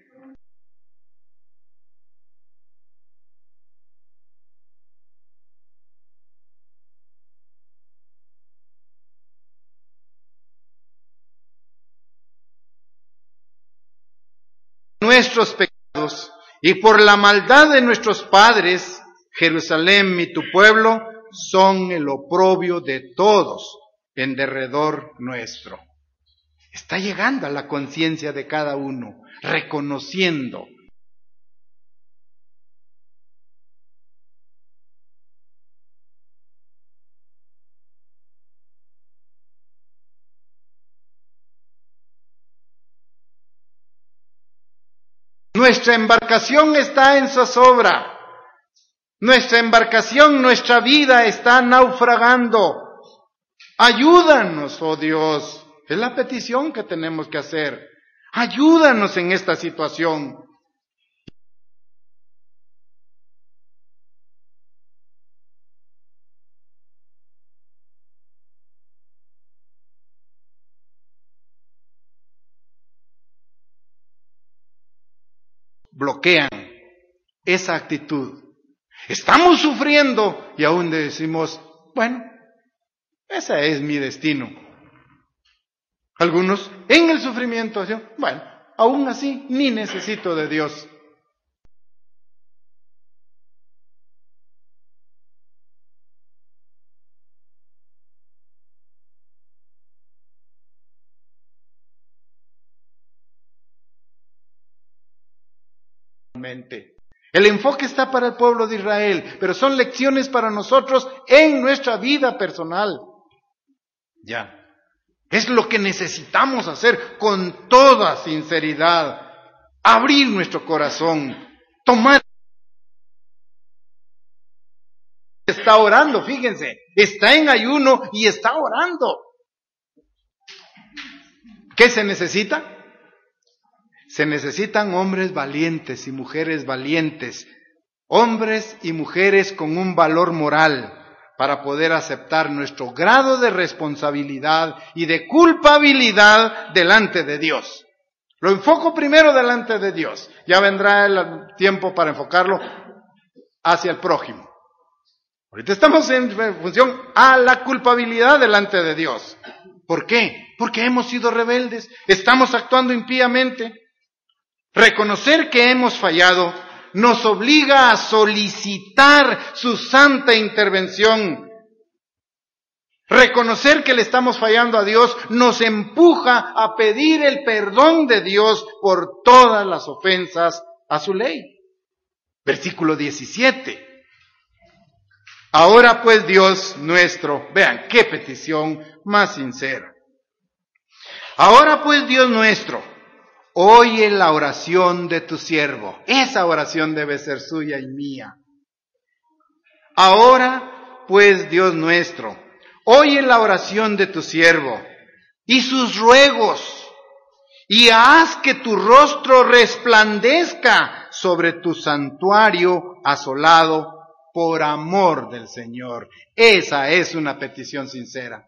Nuestros pecados y por la maldad de nuestros padres, Jerusalén y tu pueblo son el oprobio de todos en derredor nuestro. Está llegando a la conciencia de cada uno, reconociendo. Nuestra embarcación está en zozobra. Nuestra embarcación, nuestra vida está naufragando. Ayúdanos, oh Dios. Es la petición que tenemos que hacer. Ayúdanos en esta situación. Bloquean esa actitud. Estamos sufriendo y aún decimos, bueno, ese es mi destino. Algunos en el sufrimiento, bueno, aún así ni necesito de Dios. El enfoque está para el pueblo de Israel, pero son lecciones para nosotros en nuestra vida personal. Ya. Es lo que necesitamos hacer con toda sinceridad. Abrir nuestro corazón. Tomar. Está orando, fíjense. Está en ayuno y está orando. ¿Qué se necesita? Se necesitan hombres valientes y mujeres valientes, hombres y mujeres con un valor moral para poder aceptar nuestro grado de responsabilidad y de culpabilidad delante de Dios. Lo enfoco primero delante de Dios, ya vendrá el tiempo para enfocarlo hacia el prójimo. Ahorita estamos en función a la culpabilidad delante de Dios. ¿Por qué? Porque hemos sido rebeldes, estamos actuando impíamente. Reconocer que hemos fallado nos obliga a solicitar su santa intervención. Reconocer que le estamos fallando a Dios nos empuja a pedir el perdón de Dios por todas las ofensas a su ley. Versículo diecisiete. Ahora pues Dios nuestro, vean qué petición más sincera. Ahora pues Dios nuestro, oye la oración de tu siervo. Esa oración debe ser suya y mía. Ahora, pues, Dios nuestro, oye la oración de tu siervo y sus ruegos, y haz que tu rostro resplandezca sobre tu santuario asolado por amor del Señor. Esa es una petición sincera.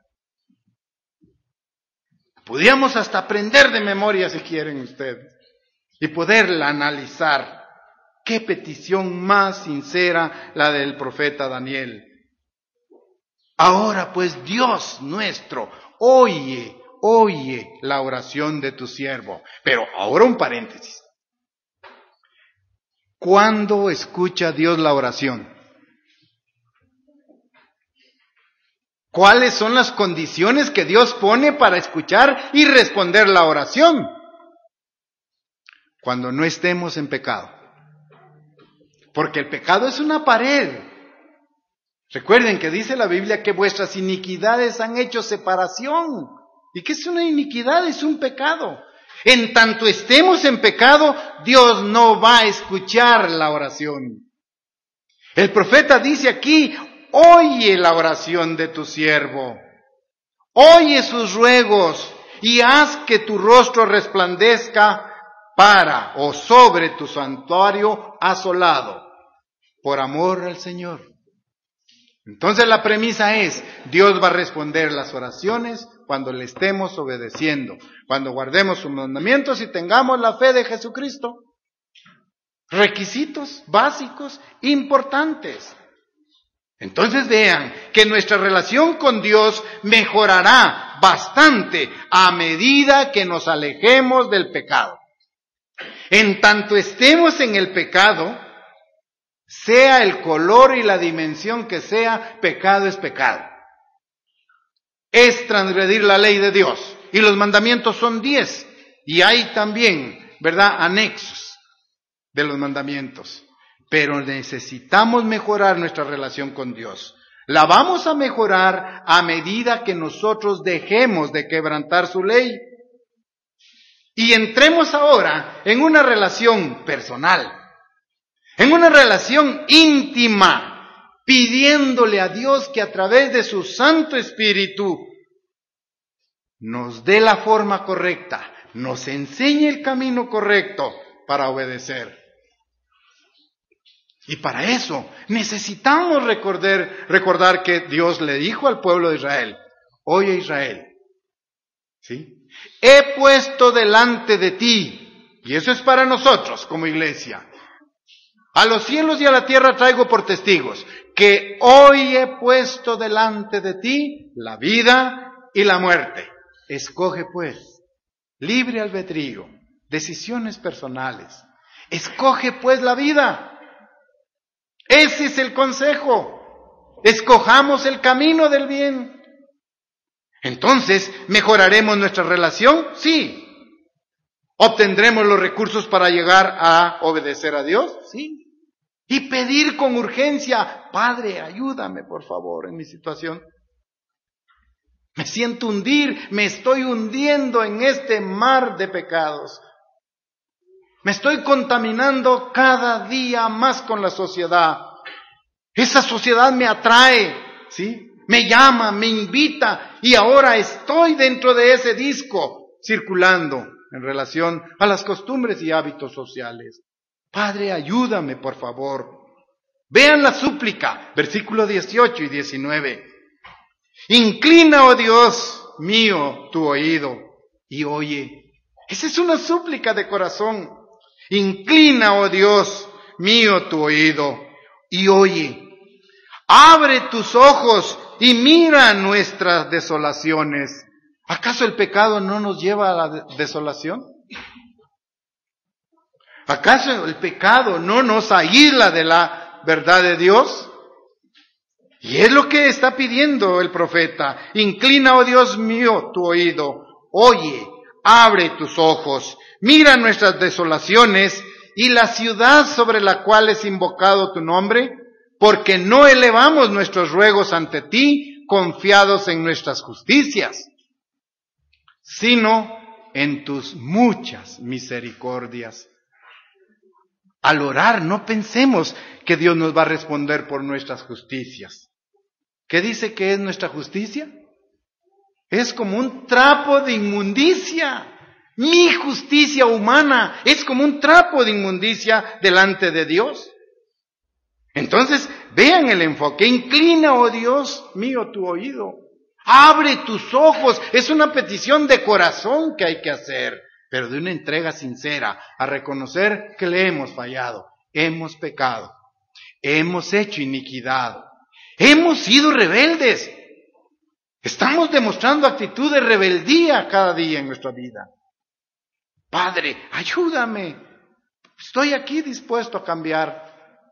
Podríamos hasta aprender de memoria si quieren ustedes y poderla analizar. Qué petición más sincera la del profeta Daniel. Ahora pues Dios nuestro, oye, oye la oración de tu siervo. Pero ahora un paréntesis. ¿Cuándo escucha Dios la oración? ¿Cuáles son las condiciones que Dios pone para escuchar y responder la oración? Cuando no estemos en pecado. Porque el pecado es una pared. Recuerden que dice la Biblia que vuestras iniquidades han hecho separación. ¿Y qué es una iniquidad? Es un pecado. En tanto estemos en pecado, Dios no va a escuchar la oración. El profeta dice aquí, oye la oración de tu siervo, oye sus ruegos y haz que tu rostro resplandezca para o sobre tu santuario asolado, por amor al Señor. Entonces la premisa es, Dios va a responder las oraciones cuando le estemos obedeciendo, cuando guardemos sus mandamientos y tengamos la fe de Jesucristo. Requisitos básicos importantes. Entonces vean que nuestra relación con Dios mejorará bastante a medida que nos alejemos del pecado. En tanto estemos en el pecado, sea el color y la dimensión que sea, pecado es pecado. Es transgredir la ley de Dios. Y los mandamientos son diez. Y hay también, ¿verdad?, anexos de los mandamientos. Pero necesitamos mejorar nuestra relación con Dios. La vamos a mejorar a medida que nosotros dejemos de quebrantar su ley. Y entremos ahora en una relación personal, en una relación íntima, pidiéndole a Dios que a través de su Santo Espíritu nos dé la forma correcta, nos enseñe el camino correcto para obedecer. Y para eso necesitamos recordar, recordar que Dios le dijo al pueblo de Israel: oye Israel, ¿sí? He puesto delante de ti, y eso es para nosotros como iglesia, a los cielos y a la tierra traigo por testigos, que hoy he puesto delante de ti la vida y la muerte. Escoge pues, libre albedrío, decisiones personales. Escoge pues la vida. Ese es el consejo. Escojamos el camino del bien. Entonces, ¿mejoraremos nuestra relación? Sí. ¿Obtendremos los recursos para llegar a obedecer a Dios? Sí. Y pedir con urgencia: Padre, ayúdame por favor en mi situación. Me siento hundir, me estoy hundiendo en este mar de pecados. Me estoy contaminando cada día más con la sociedad. Esa sociedad me atrae, ¿sí? Me llama, me invita, y ahora estoy dentro de ese disco circulando en relación a las costumbres y hábitos sociales. Padre, ayúdame, por favor. Vean la súplica, versículos dieciocho y diecinueve. Inclina, oh Dios mío, tu oído y oye. Esa es una súplica de corazón. Inclina, oh Dios mío, tu oído y oye. Abre tus ojos y mira nuestras desolaciones. ¿Acaso el pecado no nos lleva a la desolación? ¿Acaso el pecado no nos aísla de la verdad de Dios? Y es lo que está pidiendo el profeta. Inclina, oh Dios mío, tu oído. Oye, abre tus ojos. Mira nuestras desolaciones y la ciudad sobre la cual es invocado tu nombre, porque no elevamos nuestros ruegos ante ti confiados en nuestras justicias, sino en tus muchas misericordias. Al orar, no pensemos que Dios nos va a responder por nuestras justicias. ¿Qué dice que es nuestra justicia? Es como un trapo de inmundicia. Mi justicia humana es como un trapo de inmundicia delante de Dios. Entonces, vean el enfoque. Inclina, oh Dios mío, tu oído. Abre tus ojos. Es una petición de corazón que hay que hacer, pero de una entrega sincera, a reconocer que le hemos fallado, hemos pecado, hemos hecho iniquidad, hemos sido rebeldes, estamos demostrando actitud de rebeldía cada día en nuestra vida. Padre, ayúdame, estoy aquí dispuesto a cambiar.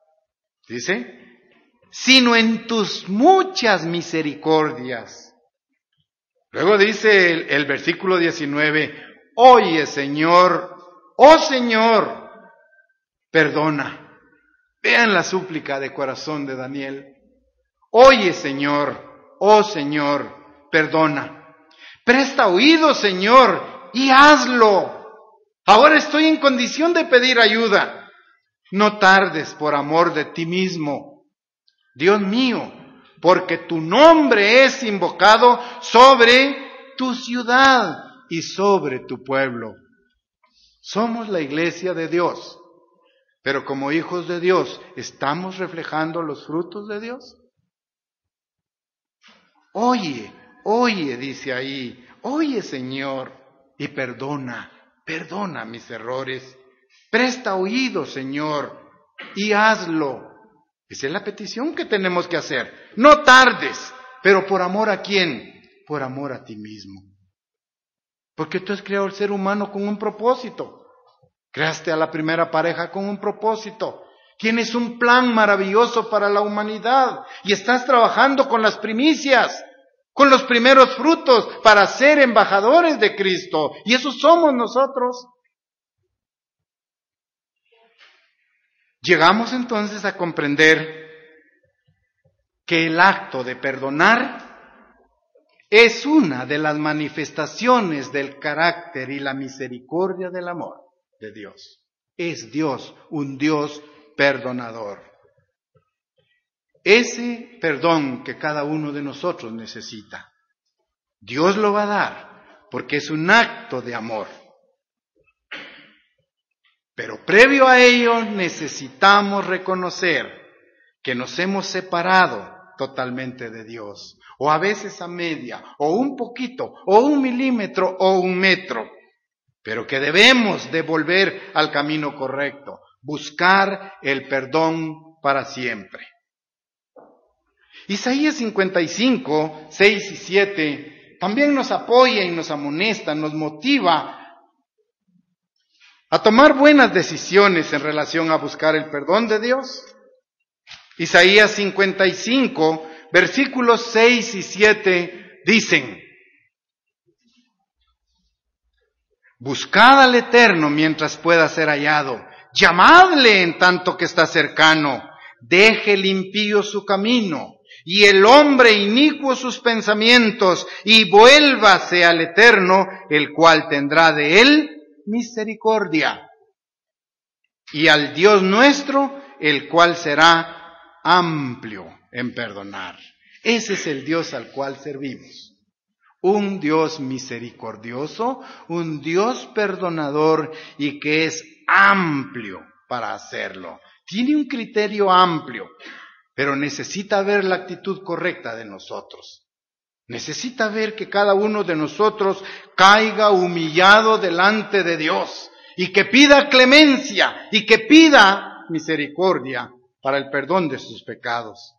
Dice, sino en tus muchas misericordias. Luego dice el, el versículo diecinueve, oye Señor, oh Señor, perdona. Vean la súplica de corazón de Daniel. Oye Señor, oh Señor, perdona. Presta oído, Señor, y hazlo. Ahora estoy en condición de pedir ayuda. No tardes por amor de ti mismo, Dios mío, porque tu nombre es invocado sobre tu ciudad y sobre tu pueblo. Somos la iglesia de Dios, pero como hijos de Dios, ¿estamos reflejando los frutos de Dios? Oye, oye, dice ahí, oye Señor, y perdona, perdona mis errores. Presta oído, Señor, y hazlo. Esa es la petición que tenemos que hacer. No tardes, pero ¿por amor a quién? Por amor a ti mismo. Porque tú has creado al ser humano con un propósito. Creaste a la primera pareja con un propósito. Tienes un plan maravilloso para la humanidad y estás trabajando con las primicias, con los primeros frutos para ser embajadores de Cristo. Y eso somos nosotros. Llegamos entonces a comprender que el acto de perdonar es una de las manifestaciones del carácter y la misericordia del amor de Dios. Es Dios, un Dios perdonador. Ese perdón que cada uno de nosotros necesita, Dios lo va a dar porque es un acto de amor. Pero previo a ello necesitamos reconocer que nos hemos separado totalmente de Dios, o a veces a media, o un poquito, o un milímetro, o un metro, pero que debemos de volver al camino correcto, buscar el perdón para siempre. Isaías cincuenta y cinco, seis y siete también nos apoya y nos amonesta, nos motiva a tomar buenas decisiones en relación a buscar el perdón de Dios. Isaías cincuenta y cinco, versículos seis y siete dicen: buscad al Eterno mientras pueda ser hallado, llamadle en tanto que está cercano, deje el impío su camino, y el hombre inicuo sus pensamientos, y vuélvase al Eterno, el cual tendrá de él misericordia, y al Dios nuestro, el cual será amplio en perdonar. Ese es el Dios al cual servimos. Un Dios misericordioso, un Dios perdonador y que es amplio para hacerlo. Tiene un criterio amplio, pero necesita ver la actitud correcta de nosotros. Necesita ver que cada uno de nosotros caiga humillado delante de Dios y que pida clemencia y que pida misericordia para el perdón de sus pecados.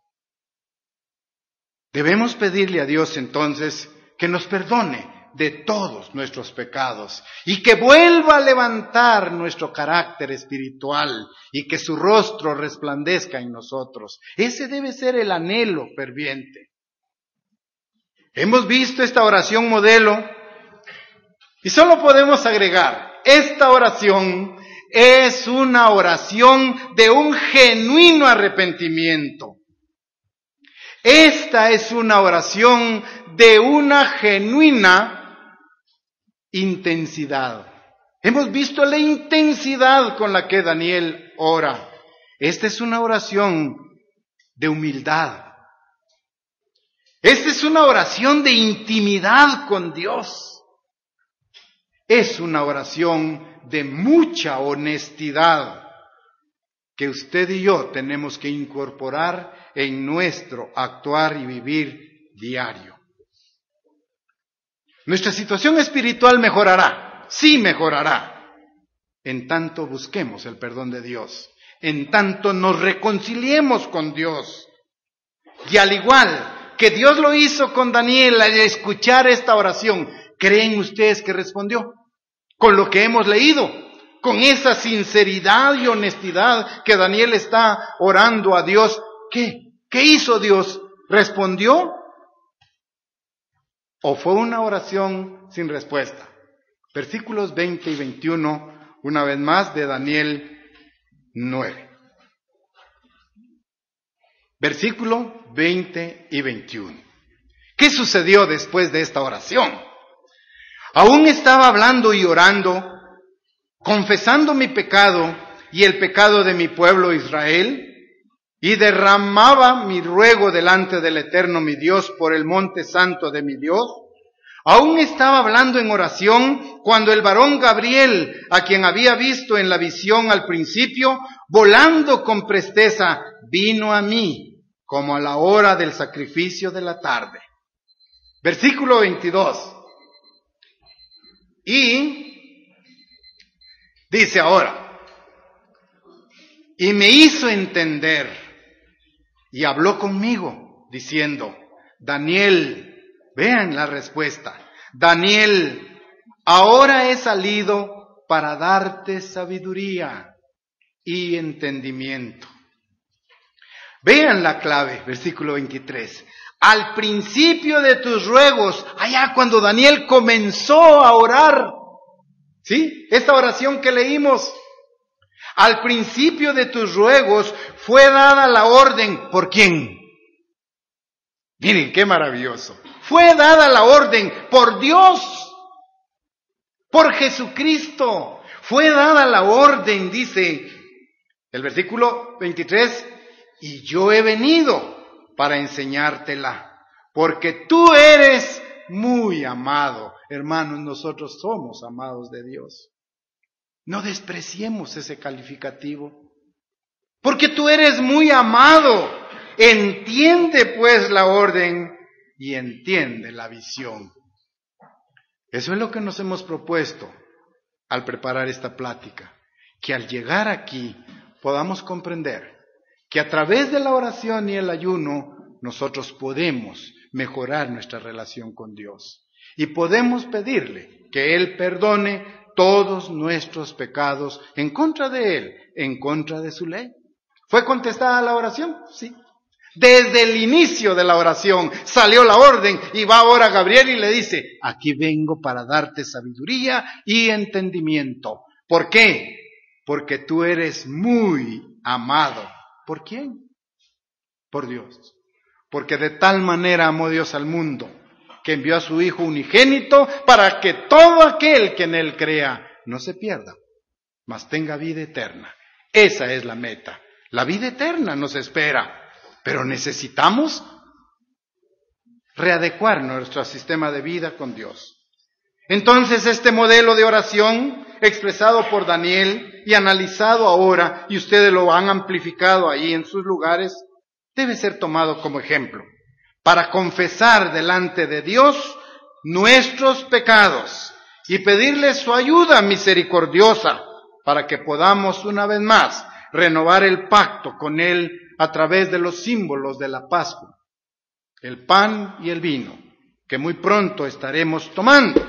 Debemos pedirle a Dios entonces que nos perdone de todos nuestros pecados y que vuelva a levantar nuestro carácter espiritual y que su rostro resplandezca en nosotros. Ese debe ser el anhelo ferviente. Hemos visto esta oración modelo y solo podemos agregar, esta oración es una oración de un genuino arrepentimiento. Esta es una oración de una genuina intensidad. Hemos visto la intensidad con la que Daniel ora. Esta es una oración de humildad. Esta es una oración de intimidad con Dios. Es una oración de mucha honestidad que usted y yo tenemos que incorporar en nuestro actuar y vivir diario. Nuestra situación espiritual mejorará, sí mejorará, en tanto busquemos el perdón de Dios, en tanto nos reconciliemos con Dios. Y al igual que Dios lo hizo con Daniel al escuchar esta oración, ¿creen ustedes que respondió? Con lo que hemos leído, con esa sinceridad y honestidad que Daniel está orando a Dios. ¿Qué? ¿Qué hizo Dios? ¿Respondió? ¿O fue una oración sin respuesta? Versículos veinte y veintiuno, una vez más, de Daniel nueve. Versículo veinte y veintiuno. ¿Qué sucedió después de esta oración? Aún estaba hablando y orando, confesando mi pecado y el pecado de mi pueblo Israel, y derramaba mi ruego delante del Eterno mi Dios por el monte santo de mi Dios. Aún estaba hablando en oración cuando el varón Gabriel, a quien había visto en la visión al principio, volando con presteza, vino a mí como a la hora del sacrificio de la tarde. Versículo veintidós. Y dice ahora, y me hizo entender y habló conmigo diciendo, Daniel, vean la respuesta, Daniel, ahora he salido para darte sabiduría y entendimiento. Vean la clave, versículo veintitrés. Al principio de tus ruegos, allá cuando Daniel comenzó a orar, ¿sí? Esta oración que leímos, al principio de tus ruegos fue dada la orden, ¿por quién? Miren qué maravilloso. Fue dada la orden por Dios, por Jesucristo. Fue dada la orden, dice el versículo veintitrés, y yo he venido para enseñártela, porque tú eres muy amado. Hermanos, nosotros somos amados de Dios. No despreciemos ese calificativo, porque tú eres muy amado. Entiende pues la orden y entiende la visión. Eso es lo que nos hemos propuesto al preparar esta plática, que al llegar aquí podamos comprender que a través de la oración y el ayuno nosotros podemos mejorar nuestra relación con Dios y podemos pedirle que Él perdone todos nuestros pecados en contra de Él, en contra de su ley. ¿Fue contestada la oración? Sí. Desde el inicio de la oración salió la orden y va ahora Gabriel y le dice, aquí vengo para darte sabiduría y entendimiento. ¿Por qué? Porque tú eres muy amado. ¿Por quién? Por Dios. Porque de tal manera amó Dios al mundo, que envió a su Hijo unigénito para que todo aquel que en Él crea no se pierda, mas tenga vida eterna. Esa es la meta. La vida eterna nos espera. Pero necesitamos readecuar nuestro sistema de vida con Dios. Entonces este modelo de oración expresado por Daniel y analizado ahora, y ustedes lo han amplificado ahí en sus lugares, debe ser tomado como ejemplo para confesar delante de Dios nuestros pecados y pedirle su ayuda misericordiosa para que podamos una vez más renovar el pacto con Él a través de los símbolos de la Pascua, el pan y el vino, que muy pronto estaremos tomando.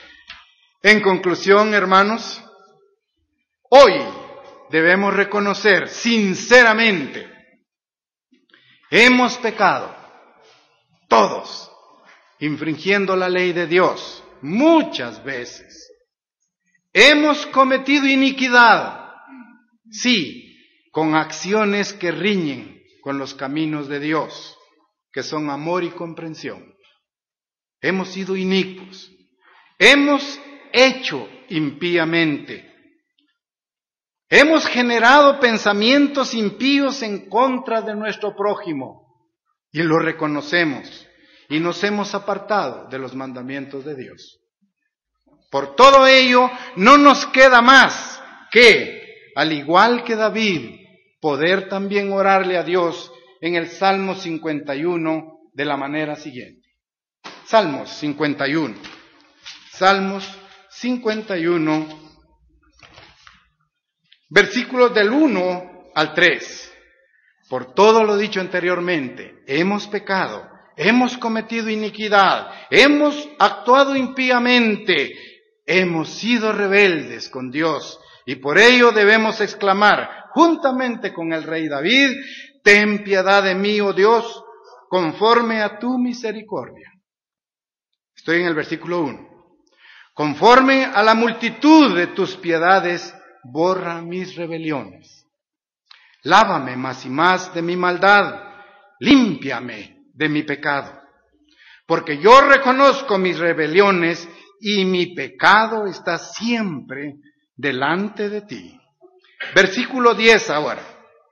En conclusión, hermanos, hoy debemos reconocer sinceramente, hemos pecado, todos, infringiendo la ley de Dios, muchas veces. Hemos cometido iniquidad, sí, con acciones que riñen con los caminos de Dios, que son amor y comprensión. Hemos sido inicuos, hemos hecho impíamente, hemos generado pensamientos impíos en contra de nuestro prójimo, y lo reconocemos, y nos hemos apartado de los mandamientos de Dios. Por todo ello, no nos queda más que, al igual que David, poder también orarle a Dios en el Salmo cincuenta y uno de la manera siguiente. Salmos cincuenta y uno. Salmos cincuenta y uno, versículos del uno al tres. Por todo lo dicho anteriormente, hemos pecado, hemos cometido iniquidad, hemos actuado impíamente, hemos sido rebeldes con Dios, y por ello debemos exclamar, juntamente con el rey David, ten piedad de mí, oh Dios, conforme a tu misericordia. Estoy en el versículo uno. Conforme a la multitud de tus piedades, borra mis rebeliones. Lávame más y más de mi maldad, límpiame de mi pecado. Porque yo reconozco mis rebeliones y mi pecado está siempre delante de ti. Versículo diez ahora.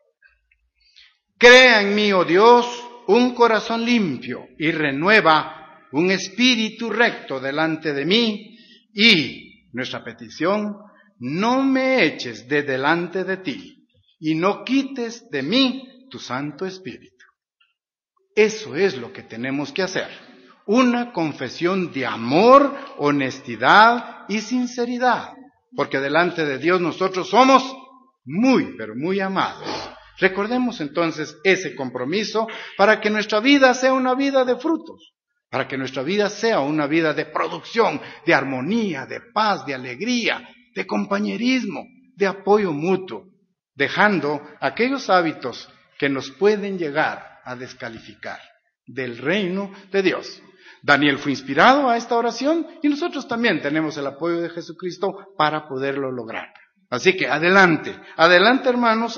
Crea en mí, oh Dios, un corazón limpio y renueva un espíritu recto delante de mí, y nuestra petición, no me eches de delante de ti y no quites de mí tu Santo Espíritu. Eso es lo que tenemos que hacer. Una confesión de amor, honestidad y sinceridad, porque delante de Dios nosotros somos muy, pero muy amados. Recordemos entonces ese compromiso para que nuestra vida sea una vida de frutos, para que nuestra vida sea una vida de producción, de armonía, de paz, de alegría, de compañerismo, de apoyo mutuo, dejando aquellos hábitos que nos pueden llegar a descalificar del reino de Dios. Daniel fue inspirado a esta oración y nosotros también tenemos el apoyo de Jesucristo para poderlo lograr. Así que adelante, adelante hermanos.